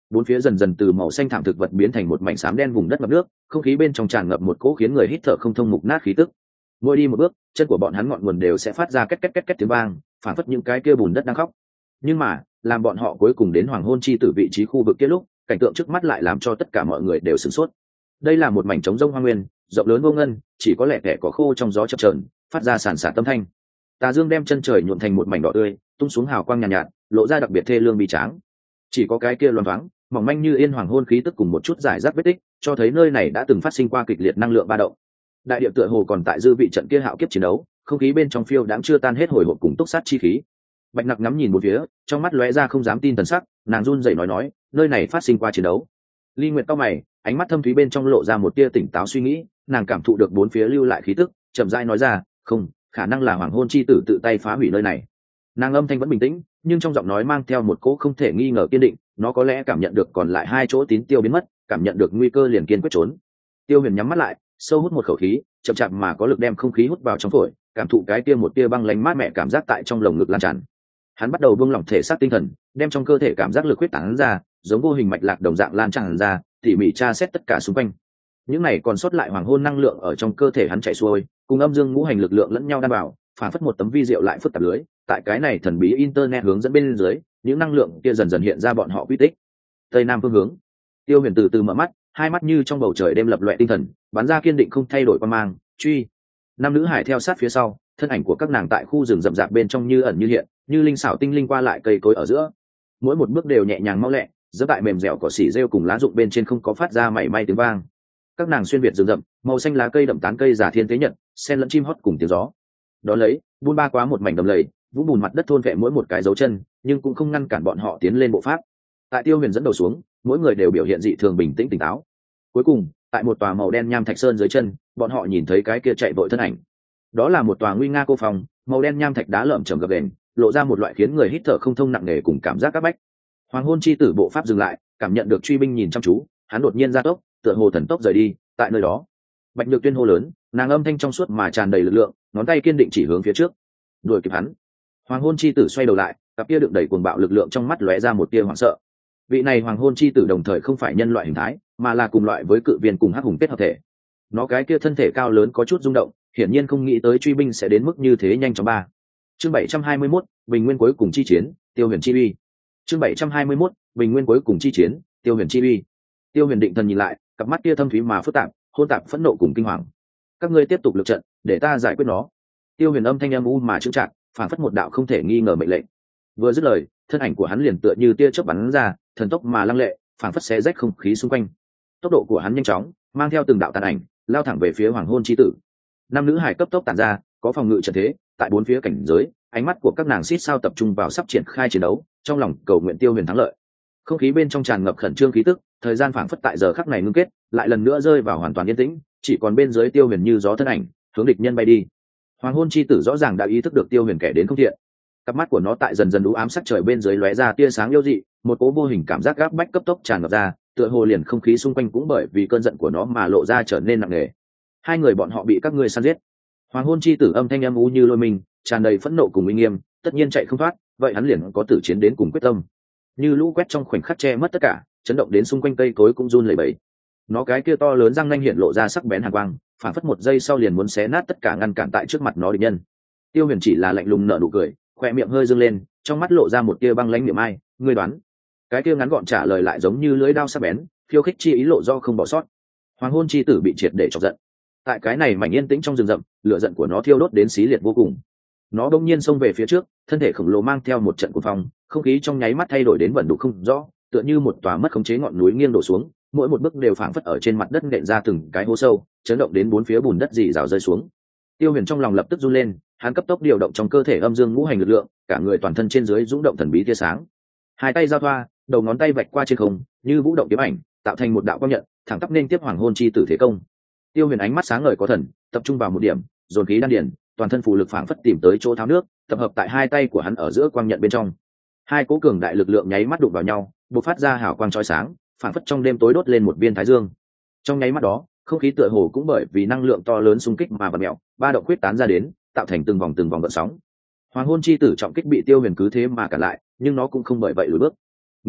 bốn phía dần dần từ màu xanh thảm thực vật biến thành một mảnh xám đen vùng đất ngập nước, không khí bên trong tràn ngập một cỗ khiến người hít thở không thông mục nát khí tức. Mỗi đi một bước, chân của bọn hắn ngọn nguồn đều sẽ phát ra két két két két tiếng vang, phản phất những cái kia bùn đất đang khóc. Nhưng mà làm bọn họ cuối cùng đến hoàng hôn chi tử vị trí khu vực kia lúc, cảnh tượng trước mắt lại làm cho tất cả mọi người đều sửng sốt. Đây là một mảnh trống rông hoang nguyên, rộng lớn vô ngân, chỉ có lẻ tẻ cỏ khô trong gió chập chờn, phát ra sàn sạt tâm thanh. Tà dương đem chân trời nhuộm thành một mảnh đỏ tươi, tung xuống hào quang nhàn nhạt, nhạt, lộ ra đặc biệt thê lương bi tráng. Chỉ có cái kia loáng thoáng, mỏng manh như yên hoàng hôn khí tức cùng một chút giải rác vết tích, cho thấy nơi này đã từng phát sinh qua kịch liệt năng lượng ba động. Đại địa tựa hồ còn tại dư vị trận kia hạo kiếp chiến đấu, không khí bên trong phiêu đãng chưa tan hết hồi hộp cùng túc sát chi khí. Bạch Nặc ngắm nhìn một phía, trong mắt lóe ra không dám tin thần sắc, nàng run rẩy nói nói, nơi này phát sinh qua chiến đấu. Ly Nguyệt cau mày, ánh mắt thâm thúy bên trong lộ ra một tia tỉnh táo suy nghĩ, nàng cảm thụ được bốn phía lưu lại khí tức, chậm rãi nói ra, không, khả năng là hoàng hôn chi tử tự tay phá hủy nơi này. Nàng âm thanh vẫn bình tĩnh, nhưng trong giọng nói mang theo một cỗ không thể nghi ngờ kiên định, nó có lẽ cảm nhận được còn lại hai chỗ tín tiêu biến mất, cảm nhận được nguy cơ liền kiên quyết trốn. Tiêu Huyền nhắm mắt lại, sâu hút một khẩu khí, chậm chạp mà có lực đem không khí hút vào trong phổi, cảm thụ cái tia một tia băng lánh mát mẻ cảm giác tại trong lồng ngực lan tràn. Hắn bắt đầu buông lỏng thể xác tinh thần, đem trong cơ thể cảm giác lực huyết tán ra, giống vô hình mạch lạc đồng dạng lan tràn ra, tỉ mỉ tra xét tất cả xung quanh. Những này còn sót lại hoàng hôn năng lượng ở trong cơ thể hắn chạy xuôi, cùng âm dương ngũ hành lực lượng lẫn nhau đan vào, phản phất một tấm vi diệu lại phức tạp lưới. Tại cái này thần bí internet hướng dẫn bên dưới, những năng lượng kia dần dần hiện ra bọn họ quy tích. Tây nam phương hướng. Tiêu Huyền từ từ mở mắt, hai mắt như trong bầu trời đêm lập loè tinh thần, bắn ra kiên định không thay đổi quan mang, truy. Năm nữ hải theo sát phía sau, thân ảnh của các nàng tại khu rừng rậm rạp bên trong như ẩn như hiện, như linh xảo tinh linh qua lại cây cối ở giữa. Mỗi một bước đều nhẹ nhàng mau lẹ, giẫm tại mềm dẻo cỏ xỉ rêu cùng lá rụng bên trên không có phát ra mảy may tiếng vang. Các nàng xuyên việt rừng rậm, màu xanh lá cây đậm tán cây giả thiên tế nhật, xen lẫn chim hót cùng tiếng gió. Đó lấy, buôn ba quá một mảnh đầm lầy, vũng bùn mặt đất thôn vệ mỗi một cái dấu chân, nhưng cũng không ngăn cản bọn họ tiến lên bộ pháp. Tại Tiêu Huyền dẫn đầu xuống, mỗi người đều biểu hiện dị thường bình tĩnh tỉnh táo. Cuối cùng, tại một tòa màu đen nham thạch sơn dưới chân, bọn họ nhìn thấy cái kia chạy vội thân ảnh. Đó là một tòa nguy nga cô phòng, màu đen nham thạch đá lởm chởm gập ghềnh, lộ ra một loại khiến người hít thở không thông nặng nề cùng cảm giác các bách. Hoàng hôn chi tử bộ pháp dừng lại, cảm nhận được truy binh nhìn chăm chú, hắn đột nhiên ra tốc, tựa hồ thần tốc rời đi. Tại nơi đó, Bạch Nhược Tuyên hô lớn, nàng âm thanh trong suốt mà tràn đầy lực lượng, ngón tay kiên định chỉ hướng phía trước. Đuổi kịp hắn. Hoàng hôn chi tử xoay đầu lại, cặp kia đựng đầy cuồng bạo lực lượng trong mắt lóe ra một tia hoảng sợ. Vị này hoàng hôn chi tử đồng thời không phải nhân loại hình thái, mà là cùng loại với cự viên cùng hắc hùng kết hợp thể. Nó cái kia thân thể cao lớn có chút rung động, hiển nhiên không nghĩ tới truy binh sẽ đến mức như thế nhanh chóng. Ba chương bảy trăm hai mươi mốt, bình nguyên cuối cùng chi chiến, Tiêu Huyền chi uy. Chương bảy trăm hai mươi mốt, bình nguyên cuối cùng chi chiến, Tiêu Huyền chi uy. Tiêu Huyền định thần nhìn lại, cặp mắt kia thâm thúy mà phức tạp, hỗn tạp phẫn nộ cùng kinh hoàng. Các ngươi tiếp tục lực trận, để ta giải quyết nó. Tiêu Huyền âm thanh âm u mà chững chạc, phản phất một đạo không thể nghi ngờ mệnh lệnh. Vừa dứt lời, thân ảnh của hắn liền tựa như tia chớp bắn ra, thần tốc mà lăng lệ, phản phất xé rách không khí xung quanh. Tốc độ của hắn nhanh chóng, mang theo từng đạo tàn ảnh, lao thẳng về phía hoàng hôn chi tử. Năm nữ hải cấp tốc tản ra, có phòng ngự trận thế, tại bốn phía cảnh giới, ánh mắt của các nàng xít sao tập trung vào sắp triển khai chiến đấu, trong lòng cầu nguyện Tiêu Huyền thắng lợi. Không khí bên trong tràn ngập khẩn trương khí tức, thời gian phảng phất tại giờ khắc này ngưng kết, lại lần nữa rơi vào hoàn toàn yên tĩnh, chỉ còn bên dưới Tiêu Huyền như gió thân ảnh, hướng địch nhân bay đi. Hoàng hôn chi tử rõ ràng đã ý thức được Tiêu Huyền kẻ đến không thiện, cặp mắt của nó tại dần dần u ám sắc trời bên dưới lóe ra tia sáng yêu dị, một cố vô hình cảm giác gáp bách cấp tốc tràn ngập ra, tựa hồ liền không khí xung quanh cũng bởi vì cơn giận của nó mà lộ ra trở nên nặng nề. Hai người bọn họ bị các ngươi săn giết. Hoàng hôn chi tử âm thanh âm u như lôi mình, tràn đầy phẫn nộ cùng uy nghiêm, tất nhiên chạy không thoát, vậy hắn liền có tử chiến đến cùng quyết tâm. Như lũ quét trong khoảnh khắc che mất tất cả, chấn động đến xung quanh cây cối cũng run lẩy bẩy. Nó cái kia to lớn răng nanh hiện lộ ra sắc bén hàn quang, phản phất một giây sau liền muốn xé nát tất cả ngăn cản tại trước mặt nó địch nhân. Tiêu Huyền chỉ là lạnh lùng nở nụ cười, khoe miệng hơi dương lên, trong mắt lộ ra một tia băng lãnh miệng ai, ngươi đoán? Cái kia ngắn gọn trả lời lại giống như lưỡi dao sắc bén, khiêu khích chi ý lộ do không bỏ sót. Hoàng hôn chi tử bị triệt để chọc giận. Tại cái này mảnh yên tĩnh trong rừng rậm, lửa giận của nó thiêu đốt đến xí liệt vô cùng. Nó bỗng nhiên xông về phía trước, thân thể khổng lồ mang theo một trận cuồng phong, không khí trong nháy mắt thay đổi đến vẩn đục không rõ, tựa như một tòa mất khống chế ngọn núi nghiêng đổ xuống, mỗi một bước đều phảng phất ở trên mặt đất nện ra từng cái hố sâu, chấn động đến bốn phía bùn đất rỉ rào rơi xuống. Tiêu Huyền trong lòng lập tức run lên, hắn cấp tốc điều động trong cơ thể âm dương ngũ hành lực lượng, cả người toàn thân trên dưới rung động thần bí tia sáng. Hai tay giao thoa, đầu ngón tay vạch qua trên không, như vũ động kiếm ảnh, tạo thành một đạo quang nhận, thẳng tắp nên tiếp hoàng hôn chi tử thế công. Tiêu Huyền ánh mắt sáng ngời có thần, tập trung vào một điểm, dồn khí đan điền, toàn thân phù lực phảng phất tìm tới chỗ tháo nước, tập hợp tại hai tay của hắn ở giữa quang nhận bên trong. Hai cố cường đại lực lượng nháy mắt đụng vào nhau, bộc phát ra hào quang chói sáng, phảng phất trong đêm tối đốt lên một viên thái dương. Trong nháy mắt đó, không khí tựa hồ cũng bởi vì năng lượng to lớn xung kích mà vặn mèo, ba động quyết tán ra đến, tạo thành từng vòng từng vòng gợn sóng. Hoàng hôn chi tử trọng kích bị Tiêu Huyền cứ thế mà cản lại, nhưng nó cũng không bởi vậy lùi bước. Ngược lại,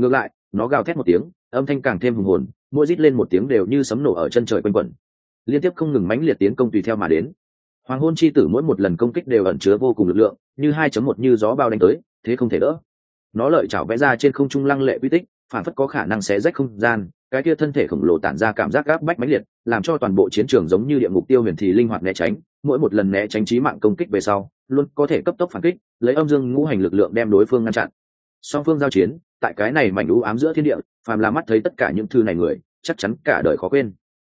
nó gào thét một tiếng, âm thanh càng thêm hùng hồn, mỗi rít lên một tiếng đều như sấm nổ ở chân trời quanh quẩn, liên tiếp không ngừng mãnh liệt tiến công tùy theo mà đến. Hoàng hôn chi tử mỗi một lần công kích đều ẩn chứa vô cùng lực lượng, như hai chấm một như gió bao đánh tới, thế không thể đỡ. Nó lợi chảo vẽ ra trên không trung lăng lệ quy tích, phản phất có khả năng xé rách không gian, cái kia thân thể khổng lồ tản ra cảm giác gáp bách mãnh liệt, làm cho toàn bộ chiến trường giống như địa ngục tiêu huyền thì linh hoạt né tránh, mỗi một lần né tránh chí mạng công kích về sau, luôn có thể cấp tốc phản kích, lấy âm dương ngũ hành lực lượng đem đối phương ngăn chặn. Song phương giao chiến, tại cái này mảnh u ám giữa thiên địa, phàm là mắt thấy tất cả những thứ này người, chắc chắn cả đời khó quên.